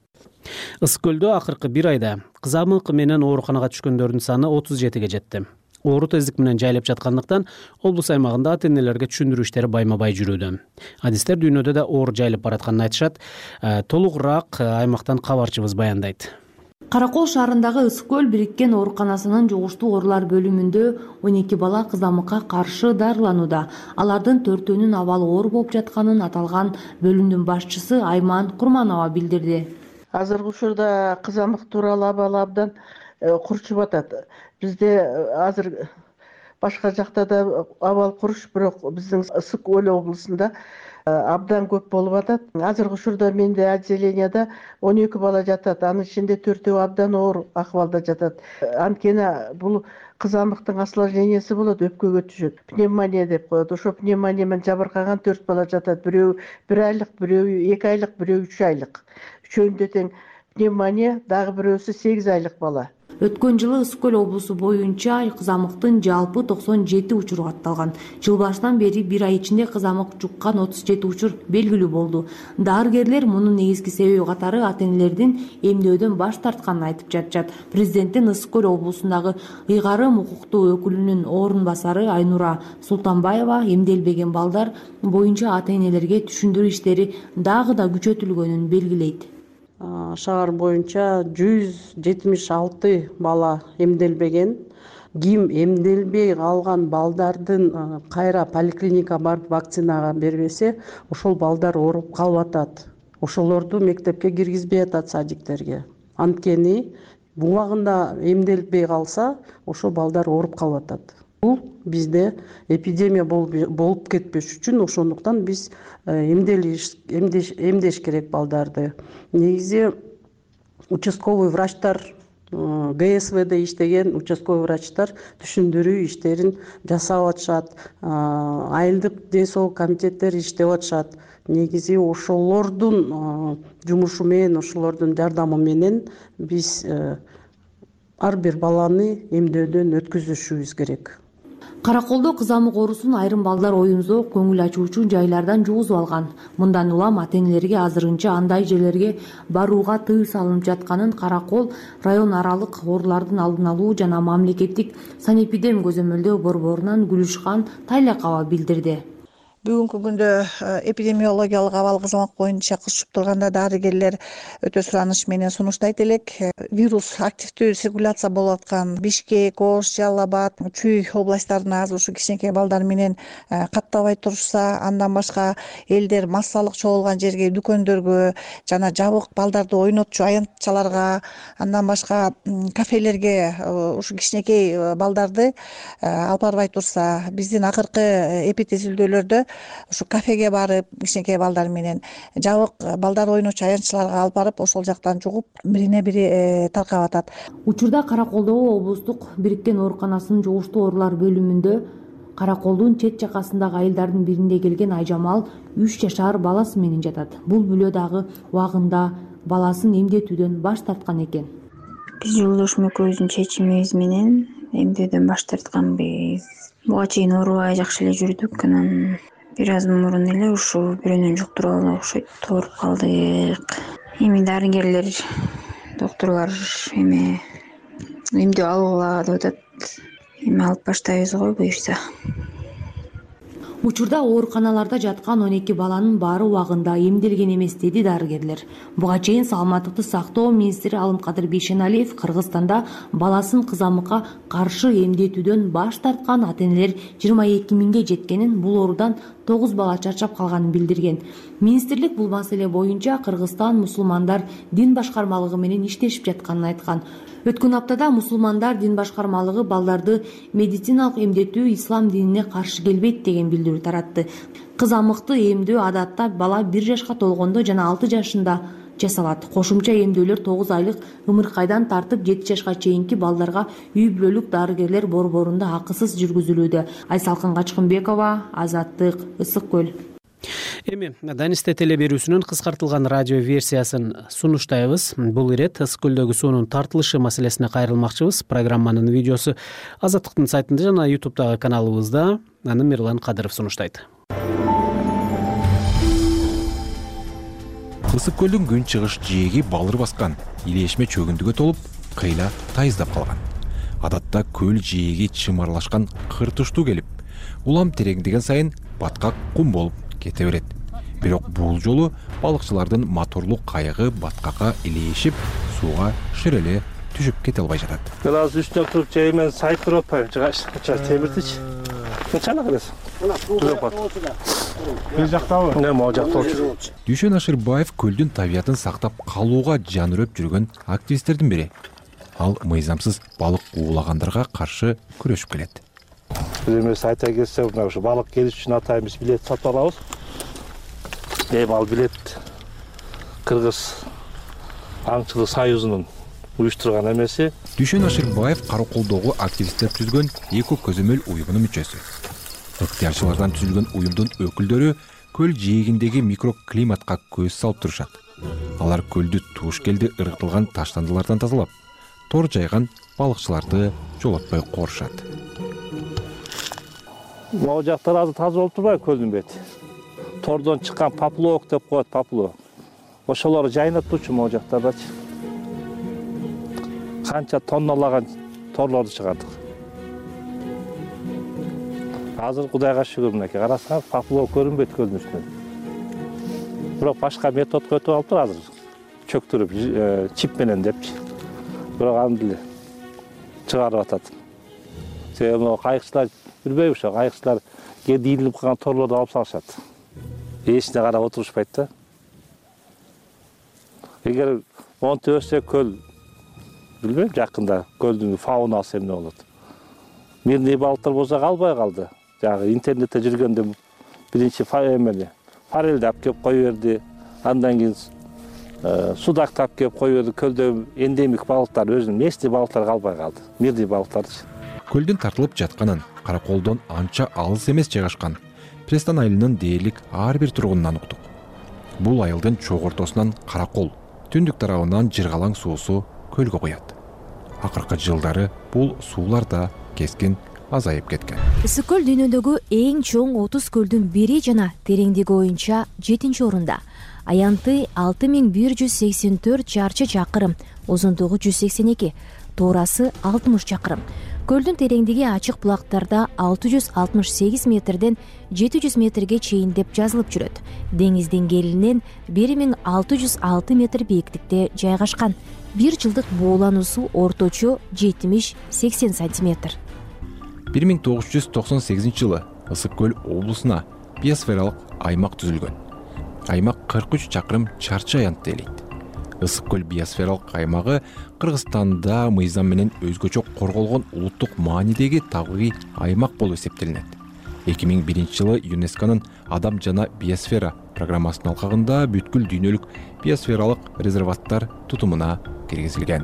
Ысык көлдө акыркы бир айда кызамык менен ооруканага түшкөндөрдүн саны отуз жетиге жетти. Оору тездик менен жайлап жаткандыктан облус аймагында ата энелерге түшүндүрүү иштери байма-бай жүрүүдө. Адистер дүйнөдө да оору жайлап баратканын айтышат. Толугураак аймактан кабарчыбыз баяндайт. Каракол шаарындагы Ысык көл бириккен ооруканасынын жугуштуу оорулар бөлүмүндө он эки бала кызамыкка каршы дарыланууда. Алардын төртөөнүн абалы оор болуп жатканын аталган бөлүмдүн башчысы Айман Курманова билдирди. Азыркы учурда кызамык тууралуу абалы абдан курчуп атат. Бизде азыр башка жакта да абал куруш, бирок биздин Ысык көл облусунда абдан көп болуп атат. Азыркы учурда менде отделенияда он эки бала жатат. Анын ичинде төртөө абдан оор акыбалда жатат. Анткени бул кызамыктын осложнениясы болот, өпкөгө түшөт. Пневмония деп коет. Ошо пневмония менен жабыркаган төрт бала жатат. Бирөө бир айлык, бирөө эки айлык, бирөө үч айлык. Үчөөндө тең пневмония, дагы бирөөсү сегиз айлык бала. Өткөн жылы Ысык көл облусу боюнча кызамыктын жалпы токсон жети учуру катталган. Жыл башынан бери бир ай ичинде кызамык жуккан отуз жети учур белгилүү болду. Дарыгерлер мунун негизги себеби катары ата энелердин эмдөөдөн баш тартканын айтып жатышат. Президенттин Ысык көл облусундагы ыйгарым укуктуу өкүлүнүн орун басары Айнура Султанбаева эмделбеген балдар боюнча ата энелерге түшүндүрүү иштери дагы да күчөтүлгөнүн белгилейт. Шаар боюнча жүз жетимиш алты бала эмделбеген. Ким эмделбей калган балдардын кайра поликлиника барып вакцинага бербесе, ошол балдар ооруп калып атат. Ошолорду мектепке киргизбей атат, садиктерге. Анткени убагында эмделбей калса, ошол балдар ооруп калып атат. Бул бизде эпидемия болуп кетпеш үчүн ошондуктан биз эмделиш эмдеш керек балдарды. Негизи участковый врачтар, ГСВде иштеген участковый врачтар түшүндүрүү иштерин жасап атышат. Айылдык ден соолук комитеттер иштеп атышат. Негизи ошолордун жумушу менен, ошолордун жардамы менен биз ар бир баланы эмдөөдөн өткүзүшүбүз керек. Караколдо кызамык оорусун айрым балдар оюнзоок, көңүл ачуучу жайлардан жугузуп алган. Мындан улам ата энелерге азырынча андай жерлерге барууга тыюу салынып жатканын Каракол район аралык оорулардын алдын алуу жана мамлекеттик санэпидем көзөмөлдөө борборунан Гүлүшкан Тайлакова билдирди. Бүгүнкү күндө эпидемиологиялык абал кызамык боюнча кыз чуптурганда дарыгерлер өтө сураныч менен сунуштайт элек. Вирус активдүү циркуляция болуп аткан Бишкек, Ош, Жалал Абад, Чүй областтарына азыр ушу кичинекей балдар менен каттабай турушса, андан башка элдер массалык чогулган жерге, дүкөндөргө жана жабык балдарды ойнотчу аянтчаларга, андан башка кафелерге ушу кичинекей балдарды алып барбай турса, биздин акыркы эпитезилдөөлөрдө ушу кафеге барып, кичинекей балдар менен жабык балдар ойночу аянтчаларга алып барып, ошол жактан жугуп, бирине бири таркап атат. Учурда Караколдогу облустук бириккен ооруканасынын жугуштуу оорулар бөлүмүндө Караколдун чет жакасындагы айылдардын биринде келген Айжамал үч жашар баласы менен жатат. Бул бүлө дагы убагында баласын эмдетүүдөн баш тарткан экен. Биз жолдошум экөөбүздүн чечимибиз менен эмдөөдөн баш тартканбыз. Буга чейин оорубай жакшы эле жүрдүк, анан бир аз мурун эле ушу бирөөнөн жуктуруп алып окшойт, ооруп калдык. Эми дарыгерлер, доктурлар эми эмдөө алгыла деп атат. Эми алып баштайбыз го буюрса. Учурда ооруканаларда жаткан он эки баланын баары убагында эмделген эмес, деди дарыгерлер. Буга чейин саламаттыкты сактоо министри Алымкадыр Бейшеналиев Кыргызстанда баласын кызамыкка каршы эмдетүүдөн баш тарткан ата энелер жыйырма эки миңге жеткенин, бул оорудан тогуз бала чарчап калганын билдирген. Министрлик бул маселе боюнча Кыргызстан мусулмандар дин башкармалыгы менен иштешип жатканын айткан. Өткөн аптада мусулмандар дин башкармалыгы балдарды медициналык эмдетүү ислам динине каршы келбейт деген билдирүү таратты. Кызамыкты эмдөө адатта бала бир жашка толгондо жана алты жашында жасалат. Кошумча эмдөөлөр тогуз айлык ымыркайдан тартып жети жашка чейинки балдарга үй бүлөлүк дарыгерлер борборунда акысыз жүргүзүлүүдө. Айсалкын Качкынбекова, Азаттык, Ысык көл. Эми Данисте теле берүүсүнүн кыскартылган радио версиясын сунуштайбыз. Бул ирет Ысык көлдөгү суунун тартылышы маселесине кайрылмакчыбыз. Программанын видеосу Азаттыктын сайтында жана ютубтагы каналыбызда. Аны Мирлан Кадыров сунуштайт. Ысык көлдүн күн чыгыш жээги балыр баскан, илешме чөгүндүгө толуп, кыйла тайыздап калган. Адатта көл жээги чымарлашкан кыртыштуу келип, улам тереңдеген сайын баткак кум болуп кете берет. Бирок бул жолу балыкчылардын моторлук кайыгы баткакка илешип, сууга ширеле түшүп кете албай жатат. Бир аз үстүнө туруп жаймен сайкырып атпайбы, жыгаш темиртич. Чана кырасың. Бир жактабы? Не, могу жакта болчу. Дүйшөн Ашырбаев көлдүн табиятын сактап калууга жан үрөп жүргөн активисттердин бири. Ал мыйзамсыз балык уулагандарга каршы күрөшүп келет. Бирөөбүз айта келсе, мына ушу балык келиш үчүн атайбыз билет сатып алабыз. Эми ал билет Кыргыз аңчылык союзунун уюштурган эмеси. Дүйшөн Ашырбаев Караколдогу активисттер түзгөн эко көзөмөл уюмунун мүчөсү. Ыктыярчылардан түзүлгөн уюмдун өкүлдөрү көл жээгиндеги микроклиматка көз салып турушат. Алар көлдү туушкелди ыргытылган таштандылардан тазалап, тор жайган балыкчыларды жолотпой корушат. Могу жактар азыр таза болуп турбайбы көлдүн бети? Тордон чыккан поплавок деп коет, поплавок. Ошолорду жайнатуучу могу жактардачы. Канча тонналаган торлорду чыгардык. Азыр Кудайга шүгүр, мынакей карасаңар, поплавок көрүнбөйт көлдүн үстүнөн. Бирок башка методго өтүп алыптыр азыр. Чөктүрүп, чип менен депчи. Бирок аны деле чыгарып атат. Себеби могу кайыкчылар билбейби, ошо кайыкчылар кээде ийилип калган торлорду алып салышат. Эсине карап отурушпайт да. Эгер монтип өтсө көл, билбейм, жакында көлдүн фаунасы эмне болот. Мирный балыктар болсо калбай калды. Жагы интернетте жүргөндө биринчи эмени форельди алып келип кое берди. Андан кийин судакты алып келип кое берди. Көлдө эндемик балыктар, өзүнүн местный балыктар калбай калды. Мирный балыктар. Көлдүн тартылып жатканын, Караколдон анча алыс эмес жайгашкан Престан айылынын дээрлик ар бир тургунунан уктук. Бул айылдын чогуу ортосунан Каракол, түндүк тарабынан жыргалаң суусу көлгө куят. акыркы жылдары бул суулар да кескин азайып кеткен. Ысык көл дүйнөдөгү эң чоң отуз көлдүн бири жана тереңдиги боюнча жетинчи орунда. Аянты алты миң бир жүз сексен төрт чарчы чакырым, узундугу жүз сексен эки, туурасы алтымыш чакырым. Көлдүн тереңдиги ачык булактарда алты жүз алтымыш сегиз метрден жети жүз метрге чейин деп жазылып жүрөт. Деңиз деңгээлинен бир миң алты жүз алты метр бийиктикте жайгашкан. Бир жылдык буулануусу орточо жетимиш сексен сантиметр. бир миң тогуз жүз токсон сегизинчи жылы Ысык көл облусуна биосфералык аймак түзүлгөн. Аймак кырк үч чакырым чарчы аянтты ээлейт. Ысык көл биосфералык аймагы Кыргызстанда мыйзам менен өзгөчө корголгон улуттук маанидеги табигый аймак болуп эсептелинет. эки миң биринчи жылы ЮНЕСКОнун Адам жана биосфера программасынын алкагында бүткүл дүйнөлүк биосфералык резерваттар тутумуна киргизилген.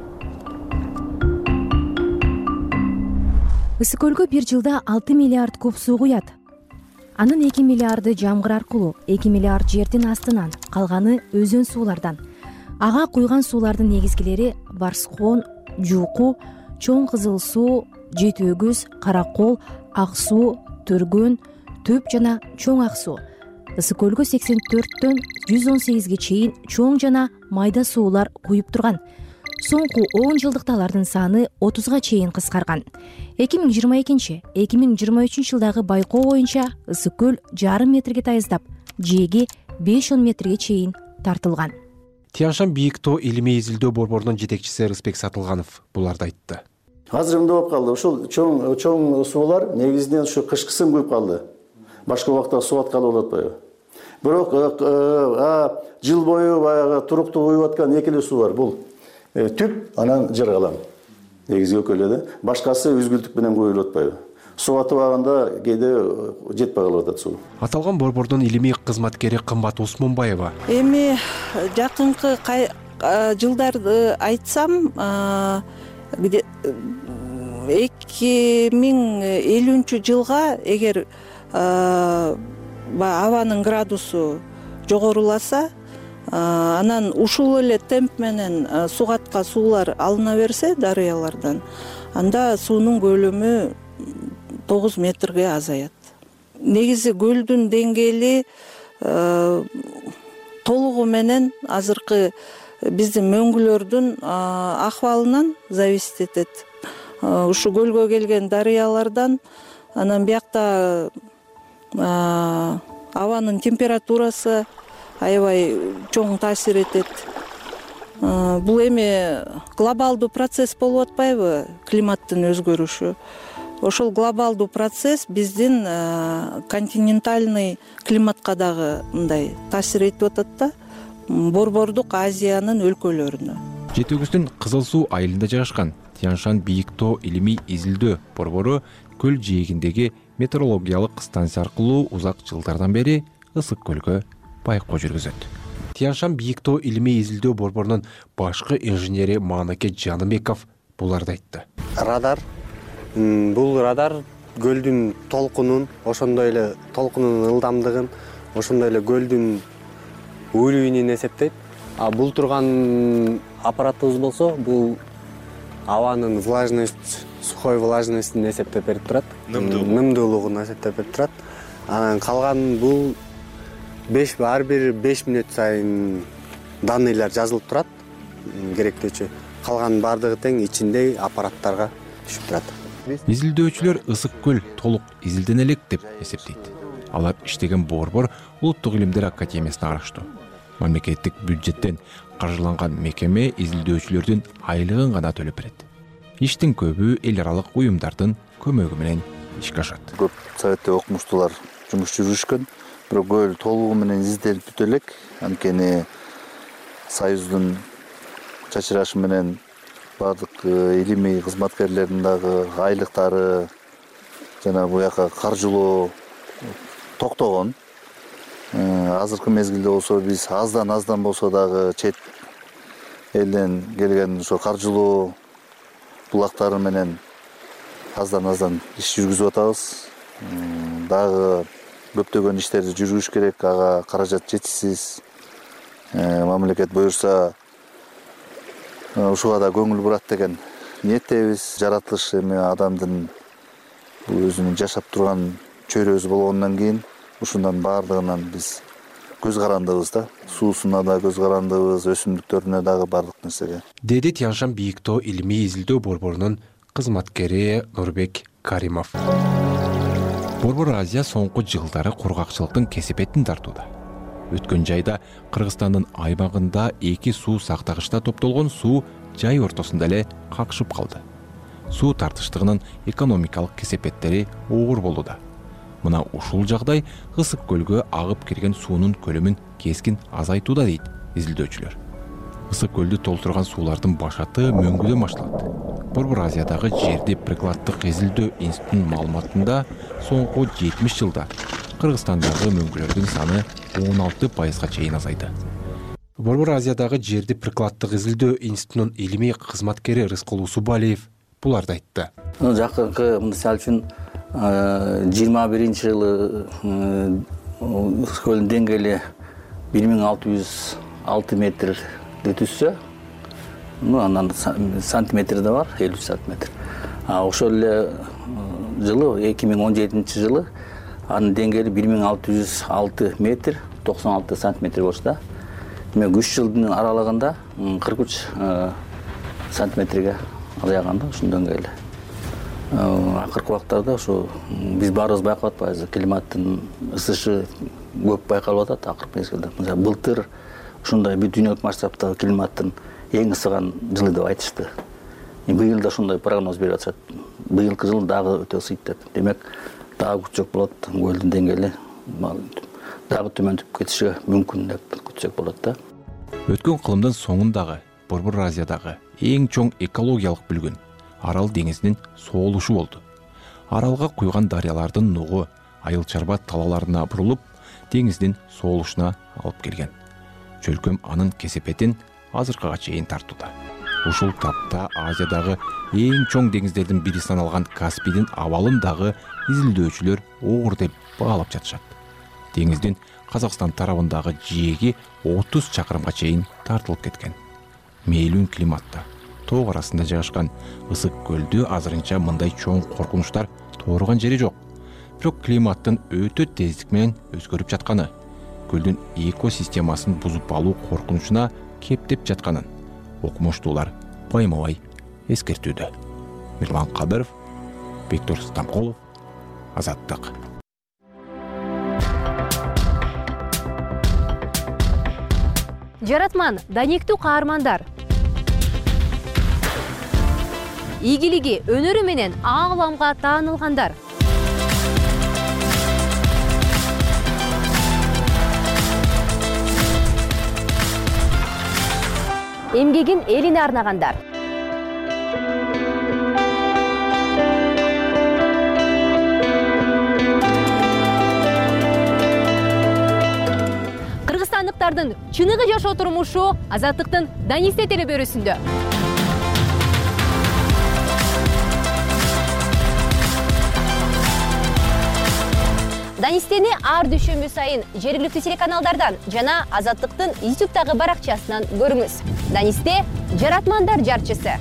Ысык көлгө бир жылда алты миллиард куб суу куят. Анын эки миллиарды жамгыр аркылуу, эки миллиард жердин астынан, калганы өзөн суулардан. Ага куйган суулардын негизгилери Барсхон, Жууку, Чоң Кызыл суу, Жети өгүз, Каракол, Ак суу, Төргөн, Төп жана Чоң Ак суу. Ысык көлгө сексен төрттөн жүз он сегизге чейин чоң жана майда суулар куюп турган. Соңку он жылдыкта алардын саны отузга чейин кыскарган. эки миң жыйырма экинчи — эки миң жыйырма үчүнчү жылдагы байкоо боюнча ысык көл жарым метрге тайыздап, жээги беш он метрге чейин тартылган. Тянь-Шань бийик тоо илимий изилдөө борборунун жетекчиси Рыспек Сатылганов буларды айтты. Азыр эмне болуп калды? Ушул чоң чоң суулар негизинен ушу кышкысын куюп калды. Башка убакта суу аткалы болуп атпайбы? Бирок жыл бою баягы туруктуу куюп аткан эки эле суу бар. Бул түп, анан Жаргалам. Негизги экөө да. Башкасы үзгүлтүк менен куюлуп атпайбы? Суу атыбаганда кээде жетпей калып атат суу. Аталган борбордун илимий кызматкери Кымбат Усмунбаева. Эми жакынкы жылдарды айтсам, эки миң элүүнчү жылга эгер абанын градусу жогоруласа, анан ушул эле темп менен сугатка суулар алына берсе дарыялардан, анда суунун көлөмү тогуз метрге азаят. Негизи көлдүн деңгээли толугу менен азыркы биздин мөңгүлөрдүн акыбалынан зависит этет. Ушу көлгө келген дарыялардан, анан биякта абанын температурасы аябай чоң таасир этет. Бул эми глобалдуу процесс болуп атпайбы, климаттын өзгөрүшү. Ошол глобалдуу процесс биздин континентальный климатка дагы мындай таасир этип атат да, Борбордук Азиянын өлкөлөрүнө. Жети өгүздүн Кызыл суу айылында жайгашкан Тянь-Шань бийик тоо илимий изилдөө борбору көл жээгиндеги метеорологиялык станция аркылуу узак жылдардан бери Ысык көлгө байкоо жүргүзөт. Тянь-Шань бийик тоо илимий изилдөө борборунун башкы инженери Маанаке Жаныбеков буларды айтты. Радар, бул радар көлдүн толкунун, ошондой эле толкунун ылдамдыгын, ошондой эле көлдүн уровенин эсептейт. А бул турган аппаратыбыз болсо, бул абанын влажность, сухой влажностьун эсептеп берип турат. Нымдуулугун эсептеп берип турат. Анан калган бул беш ар бир беш мүнөт сайын данныйлар жазылып турат, керектүүчү. Калган бардыгы тең ичинде аппараттарга түшүп турат. Изилдөөчүлөр Ысык көл толук изилдене элек деп эсептейт. Алар иштеген борбор Улуттук илимдер академиясына караштуу. Мамлекеттик бюджеттен каржыланган мекеме изилдөөчүлөрдүн айлыгын гана төлөп берет. Иштин көбү эл аралык уюмдардын көмөгү менен ишке ашат. Көп советтик окумуштуулар жумуш жүргүзүшкөн, бирок көл толугу менен изилделип бүтө элек. Анткени Союздун чачырашы менен бардык илимий кызматкерлердин дагы айлыктары жана буяка каржылоо токтогон. Азыркы мезгилде болсо биз аздан аздан болсо дагы чет элден келген ошо каржылоо булактары менен аздан аздан иш жүргүзүп атабыз. Дагы көптөгөн иштерди жүргүзүш керек, ага каражат жетишсиз. Мамлекет буюрса ушуга да көңүл бурат деген ниеттебиз. Жаратылыш эми адамдын бул өзүнүн жашап турган чөйрөсү болгондон кийин ушундан баардыгынан биз көз карандыбыз да. Суусуна да көз карандыбыз, өсүмдүктөрүнө дагы баардык нерсеге. Деди Тянь-Шань бийиктөө илимий изилдөө борборунун кызматкери Нурбек Каримов. Борбор Азия соңку жылдары кургакчылыктын кесепетин тартууда. Өткөн жайда Кыргызстандын аймагында эки суу сактагычта топтолгон суу жай ортосунда эле какшып калды. Суу тартыштыгынын экономикалык кесепеттери оор болууда. Мына ушул жагдай Ысык көлгө агып кирген суунун көлөмүн кескин азайтууда дейт изилдөөчүлөр. Ысык көлдү толтурган суулардын башаты мөңгүдөн башталат. Борбор Азиядагы жерди прикладдык изилдөө институтунун маалыматында соңку жетимиш жылда Кыргызстандагы мөңгүлөрдүн саны он алты пайызга чейин азайды. Борбор Азиядагы жерди прикладдык изилдөө институтунун илимий кызматкери Рыскул Усубалиев буларды айтты. Жакынкы мисалы үчүн жыйырма биринчи жылы Ысык көлдүн деңгээли бир миң алты жүз алты метрди түзсө, ну андан сантиметр да бар, элүү сантиметр. А ошол эле жылы эки миң он жетинчи жылы анын деңгээли бир миң алты жүз алты метр, токсон алты сантиметр болчу да. Демек үч жылдын аралыгында кырк үч сантиметрге азайган да ушунун деңгээли. Акыркы убактарда ушу биз баарыбыз байкап атпайбыз, климаттын ысышы көп байкалып атат акыркы мезгилде. Былтыр ушундай бүт дүйнөлүк масштабтагы климаттын эң ысыган жылы деп айтышты. Быйыл да ушундай прогноз берип атышат. Быйылкы жыл дагы өтө ысыйт деп. Демек дагы күчөк болот, көлдүн деңгээли дагы төмөндөп кетиши мүмкүн деп күтсөк болот да. Өткөн кылымдын соңундагы Борбор Азиядагы эң чоң экологиялык бүлгүн Арал деңизинин соолушу болду. Аралга куйган дарыялардын нугу айыл чарба талаларына бурулуп, деңиздин соолушуна алып келген. Чөлкөм анын кесепетин азыркыга чейин тартууда. Ушул тапта Азиядагы эң чоң деңиздердин бири саналган Каспийдин абалын дагы изилдөөчүлөр оор деп баалап жатышат. Деңиздин Казакстан тарабындагы жээги отуз чакырымга чейин тартылып кеткен. Мейлүүн климатта тоо арасында жайгашкан Ысык көлдү азырынча мындай чоң коркунучтар тооргон жери жок. Бирок климаттын өтө тездик менен өзгөрүп жатканы, көлдүн экосистемасын бузуп алуу коркунучуна кептеп жатканын окумуштуулар байма-бай эскертүүдө. Мирлан Кадыров, Бектур Стамкулов, Азаттык. Жаратман, данектүү каармандар. Ийгилиги, өнөрү менен ааламга таанылгандар. Эмгегин элине арнагандар. Кыргызстандыктардын чыныгы жашоо турмушу Азаттыктын Данисте телебөрүсүндө. Данистени ар дүйшөмбү сайын жергиликтүү телеканалдардан жана Азаттыктын ютубтагы баракчасынан көрүңүз. Данисте жаратмандар жарчысы.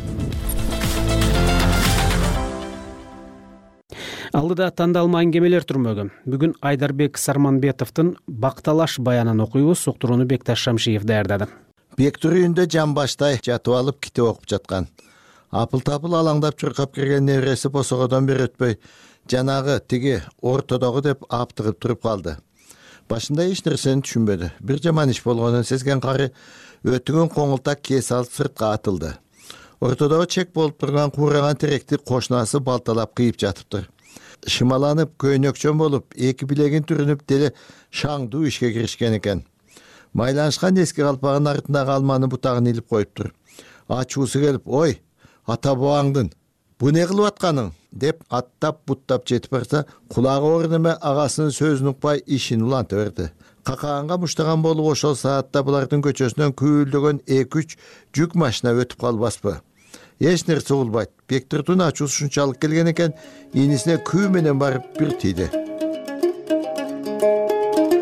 Алдыда тандалма аңгемелер турмөгү. Бүгүн Айдарбек Сарманбетовдун Бакталаш баянын окуйбуз, суктурууну Бекташ Шамшиев даярдады. Бектур үйүндө жан баштай жатып алып китеп окуп жаткан. Апыл-тапыл алаңдап чуркап кирген небереси босогодон бери өтпөй, жанагы тиги ортодогу деп аптыгып туруп калды. Башында эч нерсени түшүнбөдү. Бир жаман иш болгонун сезген кары өтүгөн коңултак кес алып сыртка атылды. Ортодогу чек болуп турган куураган теректи кошунасы балталап кыйып жатыптыр. Шымаланып, көйнөкчөн болуп, эки билегин түрүнүп деле шаңдуу ишке киришкен экен. Майланышкан эски калпагын артындагы алманы бутагын илип коюптур. Ачуусу келип, ой, ата бабаңдын бу не кылып атканың деп аттап буттап жетип барса, кулагы оор неме агасынын сөзүн укпай ишин уланта берди. Какаганга муштаган болуп ошол саатта булардын көчөсүнөн күүлдөгөн эки үч жүк машина өтүп калбаспы? Эч нерсе болбойт. Бектурдун ачуусу ушунчалык келген экен, инисине күү менен барып бир тийди.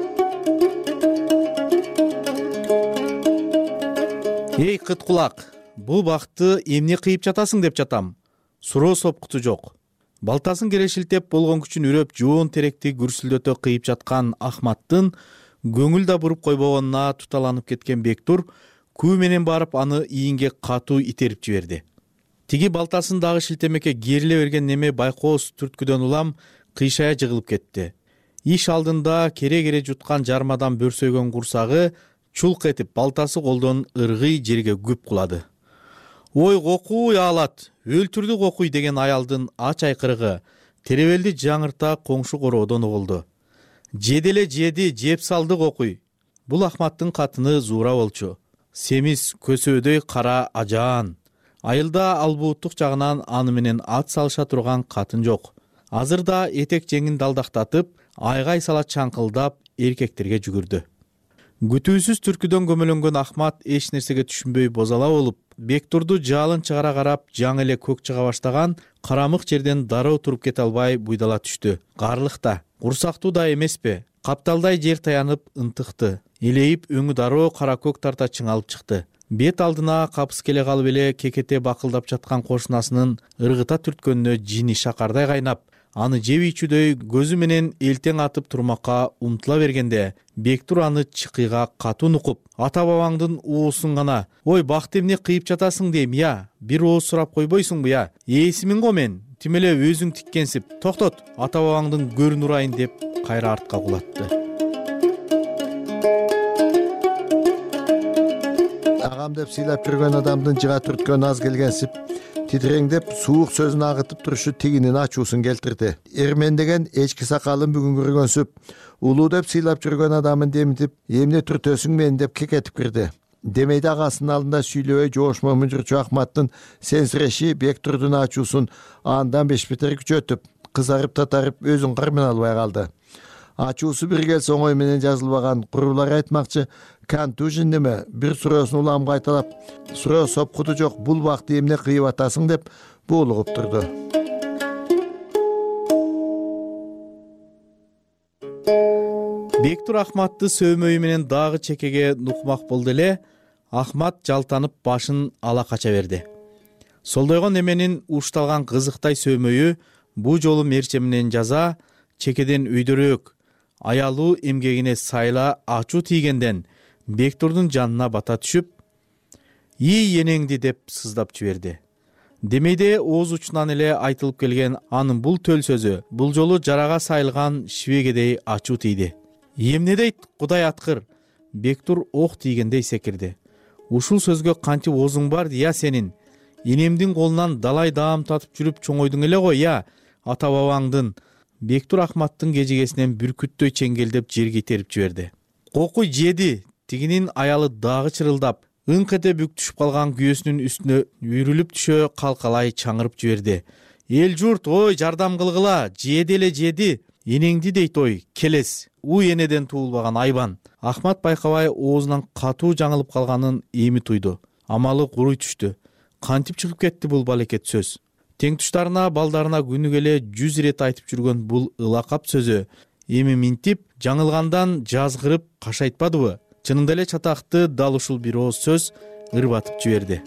Эй кыт кулак, бул бакты эмне кыйып жатасың деп жатам. Суроо сопкуту жок. Балтасын кере шилтеп болгон күчүн үрөп жоон теректи күрсүлдөтө кыйып жаткан Ахматтын көңүл да буруп койбогонуна туталанып кеткен Бектур күү менен барып аны ийинге катуу итерип жиберди. Тиги балтасын дагы шилтемекке кериле берген неме байкоос түрткүдөн улам кыйшая жыгылып кетти. Иш алдында кере-кере жуткан жармадан бөрсөйгөн курсагы чулк этип балтасы колдон ыргый жерге күп кулады. Ой кокуй аалат, өлтүрдү кокуй деген аялдын ач айкырыгы теребелди жаңырта коңшу короодон угулду. Жеделе жеди, жеп салды кокуй. Бул Ахматтын катыны Зуура болчу. Семиз көсөөдөй кара ажаан. Айылда албууттук жагынан аны менен ат салыша турган катын жок. Азыр да этек жеңин далдактатып, айгай сала чаңкылдап эркектерге жүгүрдү. Күтүүсүз түркүдөн көмөлөнгөн Ахмат эч нерсеге түшүнбөй бозала болуп, Бектурду жалын чыгара карап, жаңы эле көк чыга баштаган карамык жерден дароо туруп кете албай буйдала түштү. Карлыкта, курсактуу да эмеспи? Капталдай жер таянып ынтыкты. Элейип өңү дароо кара көк тарта чыңалып чыкты. Бет алдына капыс келе калып эле кекете бакылдап жаткан кошунасынын ыргыта түрткөнүнө жини шакардай кайнап, аны жеп ичүүдөй көзү менен элтең атып турмакка умтула бергенде, Бектур аны чыкыйга катуу нукуп, ата бабаңдын уусун гана, ой бакты эмне кыйып жатасың дейм я, бир ооз сурап койбойсуңбу я, ээсимин го мен, тим эле өзүң тиккенсип, токтот, ата бабаңдын көрүн урайын деп кайра артка кулатты. Агам деп сыйлап жүргөн адамдын жыга түрткөн аз келгенсип, титиреңдеп суук сөзүн агытып турушу тигинин ачуусун келтирди. Эрмен деген эчки сакалын бүгүн көргөнсүп, улуу деп сыйлап жүргөн адамын демитип, эмне түртөсүң мени деп кекетип кирди. Демейди агасынын алдында сүйлөбөй жоошмомун жүрчү Ахматтын сенсиреши Бектурдун ачуусун андан беш бетер күчөтүп, кызарып татарып өзүн кармана албай калды. Ачуусу бир келсе оңой менен жазылбаган курулар айтмакчы, контужин неме, бир суроосун улам кайталап, суроо сопкуту жок, бул бакты эмне кыйып атасың деп буулугуп турду. Бектур Ахматты сөөмөйү менен дагы чекеге нукмак болду эле, Ахмат жалтанып башын ала кача берди. Солдойгон неменин ушталган кызыктай сөөмөйү бу жолу мерче менен жаза, чекеден өйдөрөөк, аялуу эмгегине сайла ачуу тийгенден Бектурдун жанына бата түшүп, «И энеңди» деп сыздап жиберди. Демейде ооз учунан эле айтылып келген анын бул төл сөзү бул жолу жарага сайылган шивегедей ачуу тийди. «Эмне дейт, Кудай аткыр?» Бектур ок тийгендей секирди. «Ушул сөзгө кантип оозуң бар я сенин? Энемдин колунан далай даам татып жүрүп чоңойдуң эле го я, ата бабаңдын». Бектур Ахматтын кежегесинен бүркүттөй чеңгелдеп жерге итерип жиберди. «Кокуй жеди!» Тигинин аялы дагы чырылдап, ыңк эте бүк түшүп калган күйөөсүнүн үстүнө үйрүлүп түшө калкалай чаңырып жиберди. «Эл журт, ой, жардам кылгыла, жеди эле жеди, энеңди дейт ой, келес, у энеден туулбаган айбан». Ахмат байкабай оозунан катуу жаңылып калганын эми туйду. Амалы куруй түштү. Кантип чыгып кетти бул балекет сөз? Теңтуштарына, балдарына күнүгө эле жүз ирет айтып жүргөн бул ылакап сөзү эми минтип, жаңылгандан жазгырып кашайтпадыбы? Чынында эле чатакты дал ушул бир ооз сөз ырбатып жиберди.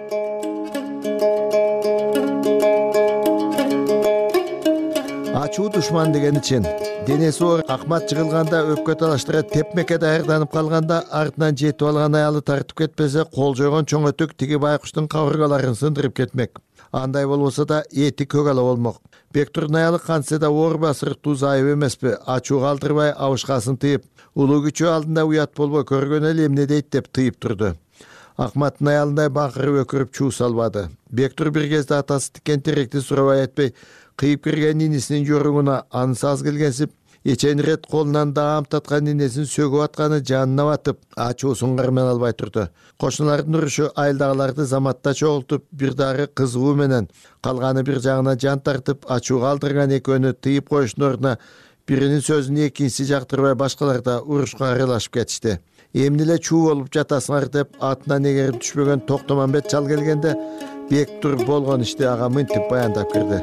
Ачуу душман деген ичен. Денеси оор Ахмат жыгылганда өпкө талаштыра тепмекке даярданып калганда артынан жетип алган аялы тартып кетпесе, кол жойгон чоң өтөк тиги байкуштун кабыргаларын сындырып кетмек. Андай болбосо да эти көк ала болмок. Бектурдун аялы кантсе да оор басырыктуу зайып эмеспи, ачуу калтырбай абышкасын тыйып, улуу күчөө алдында уят болбой көргөн эле эмне дейт деп тыйып турду. Ахматтын аялындай бакырып өкүрүп чуу салбады. Бектур бир кезде атасы тиккен теректи сурабай этпей, кыйып кирген нинисинин жоругуна анысы аз келгенсип, эчен рет колунан даам таткан нинесин сөгүп атканы жанына батып, ачуусун кармана албай турду. Кошуналардын урушу айылдагыларды заматта чогултуп, бир дагы кызыгуу менен, калганы бир жагына жан тартып, ачуу калтырган экөөнү тыйып коюштун ордуна биринин сөзүн экинчиси жактырбай башкалар да урушка аралашып кетишти. Эмне эле чуу болуп жатасыңар деп атынан эгерип түшпөгөн Токтомамбет чал келгенде, Бектур болгон ишти ага мынтип баяндап кирди.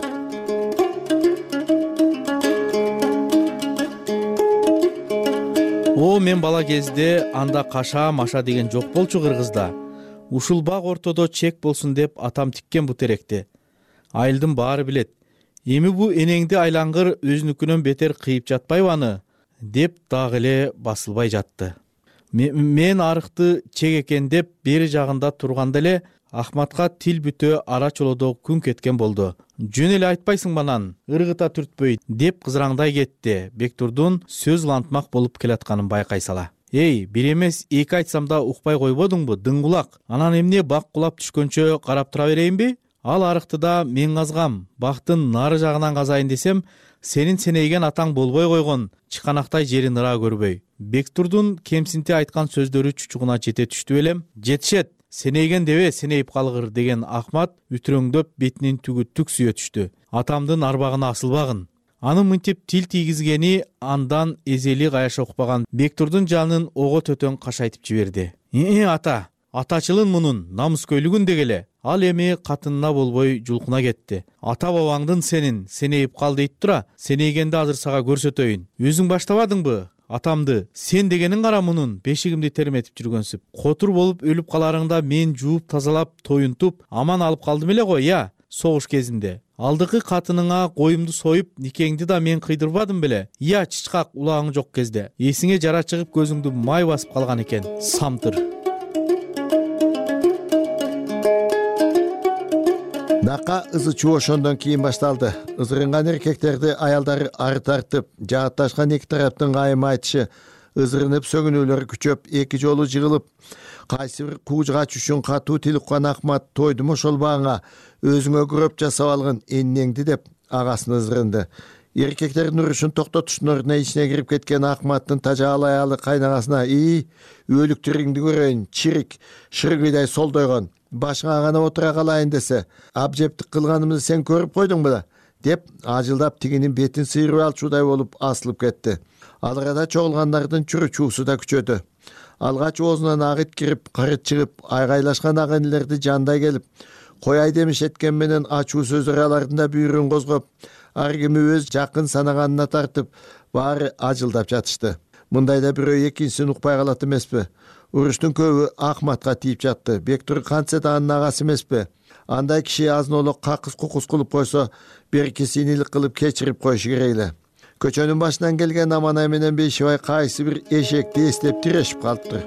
О, мен бала кезде анда каша маша деген жок болчу Кыргызда. ушул бак ортодо чек болсун деп атам тиккен бу теректи. Айылдын баары билет. Эми бу энеңди айлангыр өзүнүкүнөн бетер кыйып жатпайбы аны деп дагы эле басылбай жатты. Мен арыкты чек экен деп бери жагында турганда эле Ахматка тил бүтө ара чолодо күн кеткен болду. Жөн эле айтпайсың банан, ыргыта түртпөй деп кызыраңдай кетти. Бектурдун сөз улантмак болуп келатканын байкай сала. Эй, бир эмес эки айтсам да укпай койбодуңбу, дыңгулак? Анан эмне бак кулап түшкөнчө карап тура берейинби? Ал арыкты да мен казгам, бактын нары жагынан казайын десем, сенин сенейген атаң болбой койгон, чыканактай жерин ыра көрбөй. Бектурдун кемсинти айткан сөздөрү чучугуна жете түштү белем. Жетишет, сенейген дебе сенейип калгыр деген Ахмат үтрөңдөп бетинин түгү түк сүйө түштү. Атамдын арбагына асылбагын. Анын мынтип тил тийгизгени андан эзели каяша укпаган Бектурдун жанын ого төтөн кашайтып жиберди. Э, ата, атачылын мунун намыскөйлүгүн дегеле. Ал эми катынына болбой жулкуна кетти. Ата бабаңдын сенин сенейип кал дейт тура, сенейгенди азыр сага көрсөтөйүн. Өзүң баштабадыңбы? Атамды, сен дегенин кара мунун бешигимди терметип жүргөнсүп. Котур болуп өлүп каларыңда мен жууп тазалап, тоюнтуп, аман алып калдым эле го, я, согуш кезинде. Алдыкы катыныңа коюмду союп, никеңди да мен кыйдырбадым беле. Я, чычкак улагың жок кезде. Эсиңе жара чыгып көзүңдү май басып калган экен. Самтыр. Нака ызы чуу ошондон кийин башталды. Ызырынган эркектерди аялдары ары тартып, жаатташкан эки тараптын кайым айтышы, ызырынып сөгүнүүлөр күчөп, эки жолу жыгылып, кайсы бир куужгач үчүн катуу тил уккан Ахмат тойдум ошол багыңа өзүңө күрөп жасап алгын энеңди деп агасын ызырынды. Эркектердин урушун токтотуштун ордуна ичине кирип кеткен Ахматтын тажаал аялы кайнагасына: "И, өлүк тириңди көрөйүн, чирик, шыргыйдай солдойгон. Башыңа гана отура калайын десе, абжептик кылганымды сен көрүп койдуң беле?" деп ажылдап тигинин бетин сыйрып алчудай болуп асылып кетти. Ал арада чогулгандардын чүрү чуусу да күчөдү. Алгач оозунан агыт кирип, кырыт чыгып, айгайлашкан ага инилерди жандай келип, кояй демиш эткен менен ачуу сөздөр алардын да бүйүрүн козгоп, ар кими өз жакын санаганына тартып, баары ажылдап жатышты. Мындайда бирөө экинчисин укпай калат эмеспи? Уруштун көбү Ахматка тийип жатты. Бектур кантсе да анын агасы эмеспи? Андай киши азын-олок какыс кукус кылып койсо, берки синийлик кылып кечирип коюшу керек эле. Көчөнүн башынан келген Аманай менен Бейшибай кайсы бир эшекти эстеп тирешип калыптыр.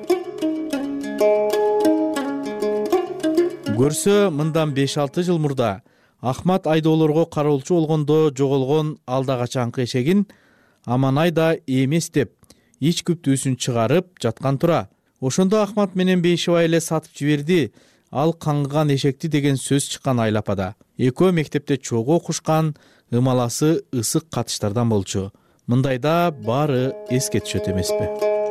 Көрсө, мындан беш алты жыл мурда Ахмат айдоолорго кароолчу болгондо жоголгон алда качанкы эшегин Аманай да эмес деп ич күптүүсүн чыгарып жаткан тура. Ошондо Ахмат менен Бейшибай эле сатып жиберди, ал каңгыган эшекти деген сөз чыккан Айлапада. Экөө мектепте чогуу окушкан, ымаласы ысык катыштардан болчу. Мындайда баары эске түшөт эмеспи?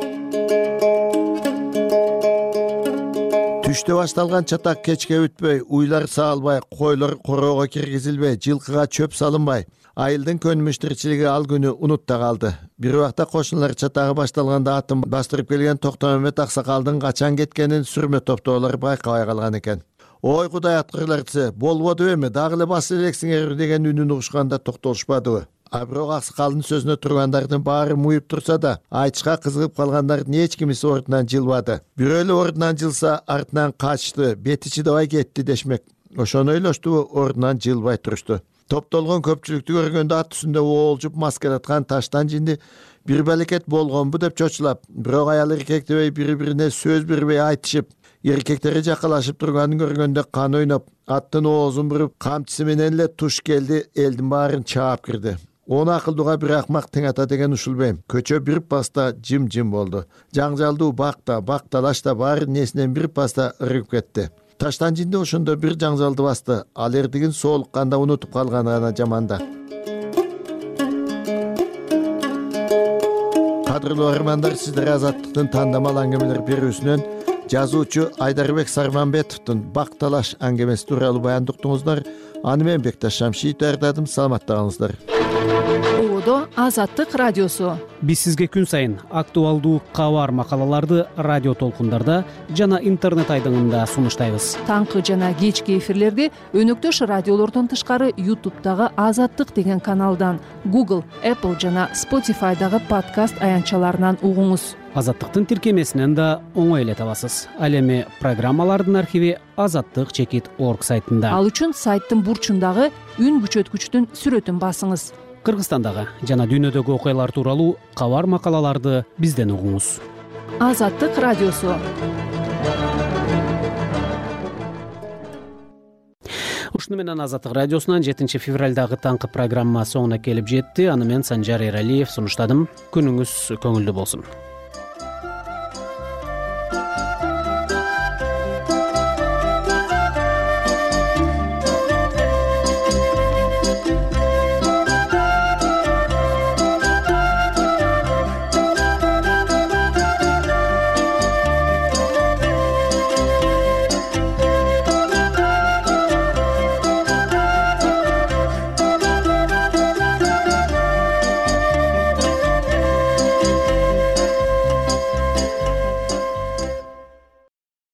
Түштө башталган чатак кечке өтпөй, уйлар саалбай, койлор короого киргизилбей, жылкыга чөп салынбай, айылдын көнүмүш тиричилиги ал күнү унутта калды. Бир убакта кошуналар чатагы башталганда атын бастырып келген Токтомамет аксакалдын качан кеткенин сүрмө топтоолор байкабай калган экен. "Ой Кудай аткырларчысы, болбоду эми, дагы эле басып элексиңер" деген үнүн угушканда токтолушпадыбы? А бирок аксакалдын сөзүнө тургандардын баары муюп турса да, айтышка кызыгып калгандардын эч кимиси ордунан жылбады. Бирөө эле ордунан жылса, артынан качты, бети чыдабай кетти дешмек. Ошону ойлоштубу, ордунан жылбай турушту. Топтолгон көпчүлүктү көргөндө ат үстүндө оолжуп маскараткан таштан жинди бир балекет болгонбу деп чочулап, бирок аял эркек дебей бири-бирине сөз бербей айтышып, эркектери жакалашып турганын көргөндө кан ойноп, аттын оозун буруп, камчысы менен эле туш келди, элдин баарын чаап кирди. Он акылдууга бир акмак тең ата деген ушулбейм. Көчө бир паста жым-жым болду. Жаңжалдуу бакта, бакталашта баары несинен бир паста ыргып кетти. Таштан жинди ошондо бир жаңжалды басты. Ал эрдигин соолукканда унутуп калганы гана жаманда. Кадырлуу армандар, сиздер Азаттыктын тандамал аңгемелер берүүсүнөн жазуучу Айдарбек Сарманбетовдун бакталаш аңгемеси тууралуу баяндыктыңыздар. Аны мен Бекташ Шамшиев даярдадым. Саламатта калыңыздар. жолдо Азаттык радиосу. Биз сизге күн сайын актуалдуу кабар макалаларды радио толкундарда жана интернет айдыңында сунуштайбыз. Таңкы жана кечки эфирлерди өнөктөш радиолордон тышкары ютубтагы Азаттык деген каналдан, Google, Apple жана Spotify'дагы подкаст аянтчаларынан угуңуз. Азаттыктын тиркемесинен да оңой эле табасыз. Ал эми программалардын архиви азаттык чекит орг сайтында. Ал үчүн сайттын бурчундагы үн күчөткүчтүн сүрөтүн басыңыз. Кыргызстандагы жана дүйнөдөгү окуялар тууралуу кабар макалаларды бизден угуңуз. Азаттык радиосу. Ушуну менен Азаттык радиосунан жетинчи февралдагы таңкы программа соңуна келип жетти. Аны мен Санжар Эралиев сунуштадым. Күнүңүз көңүлдүү болсун.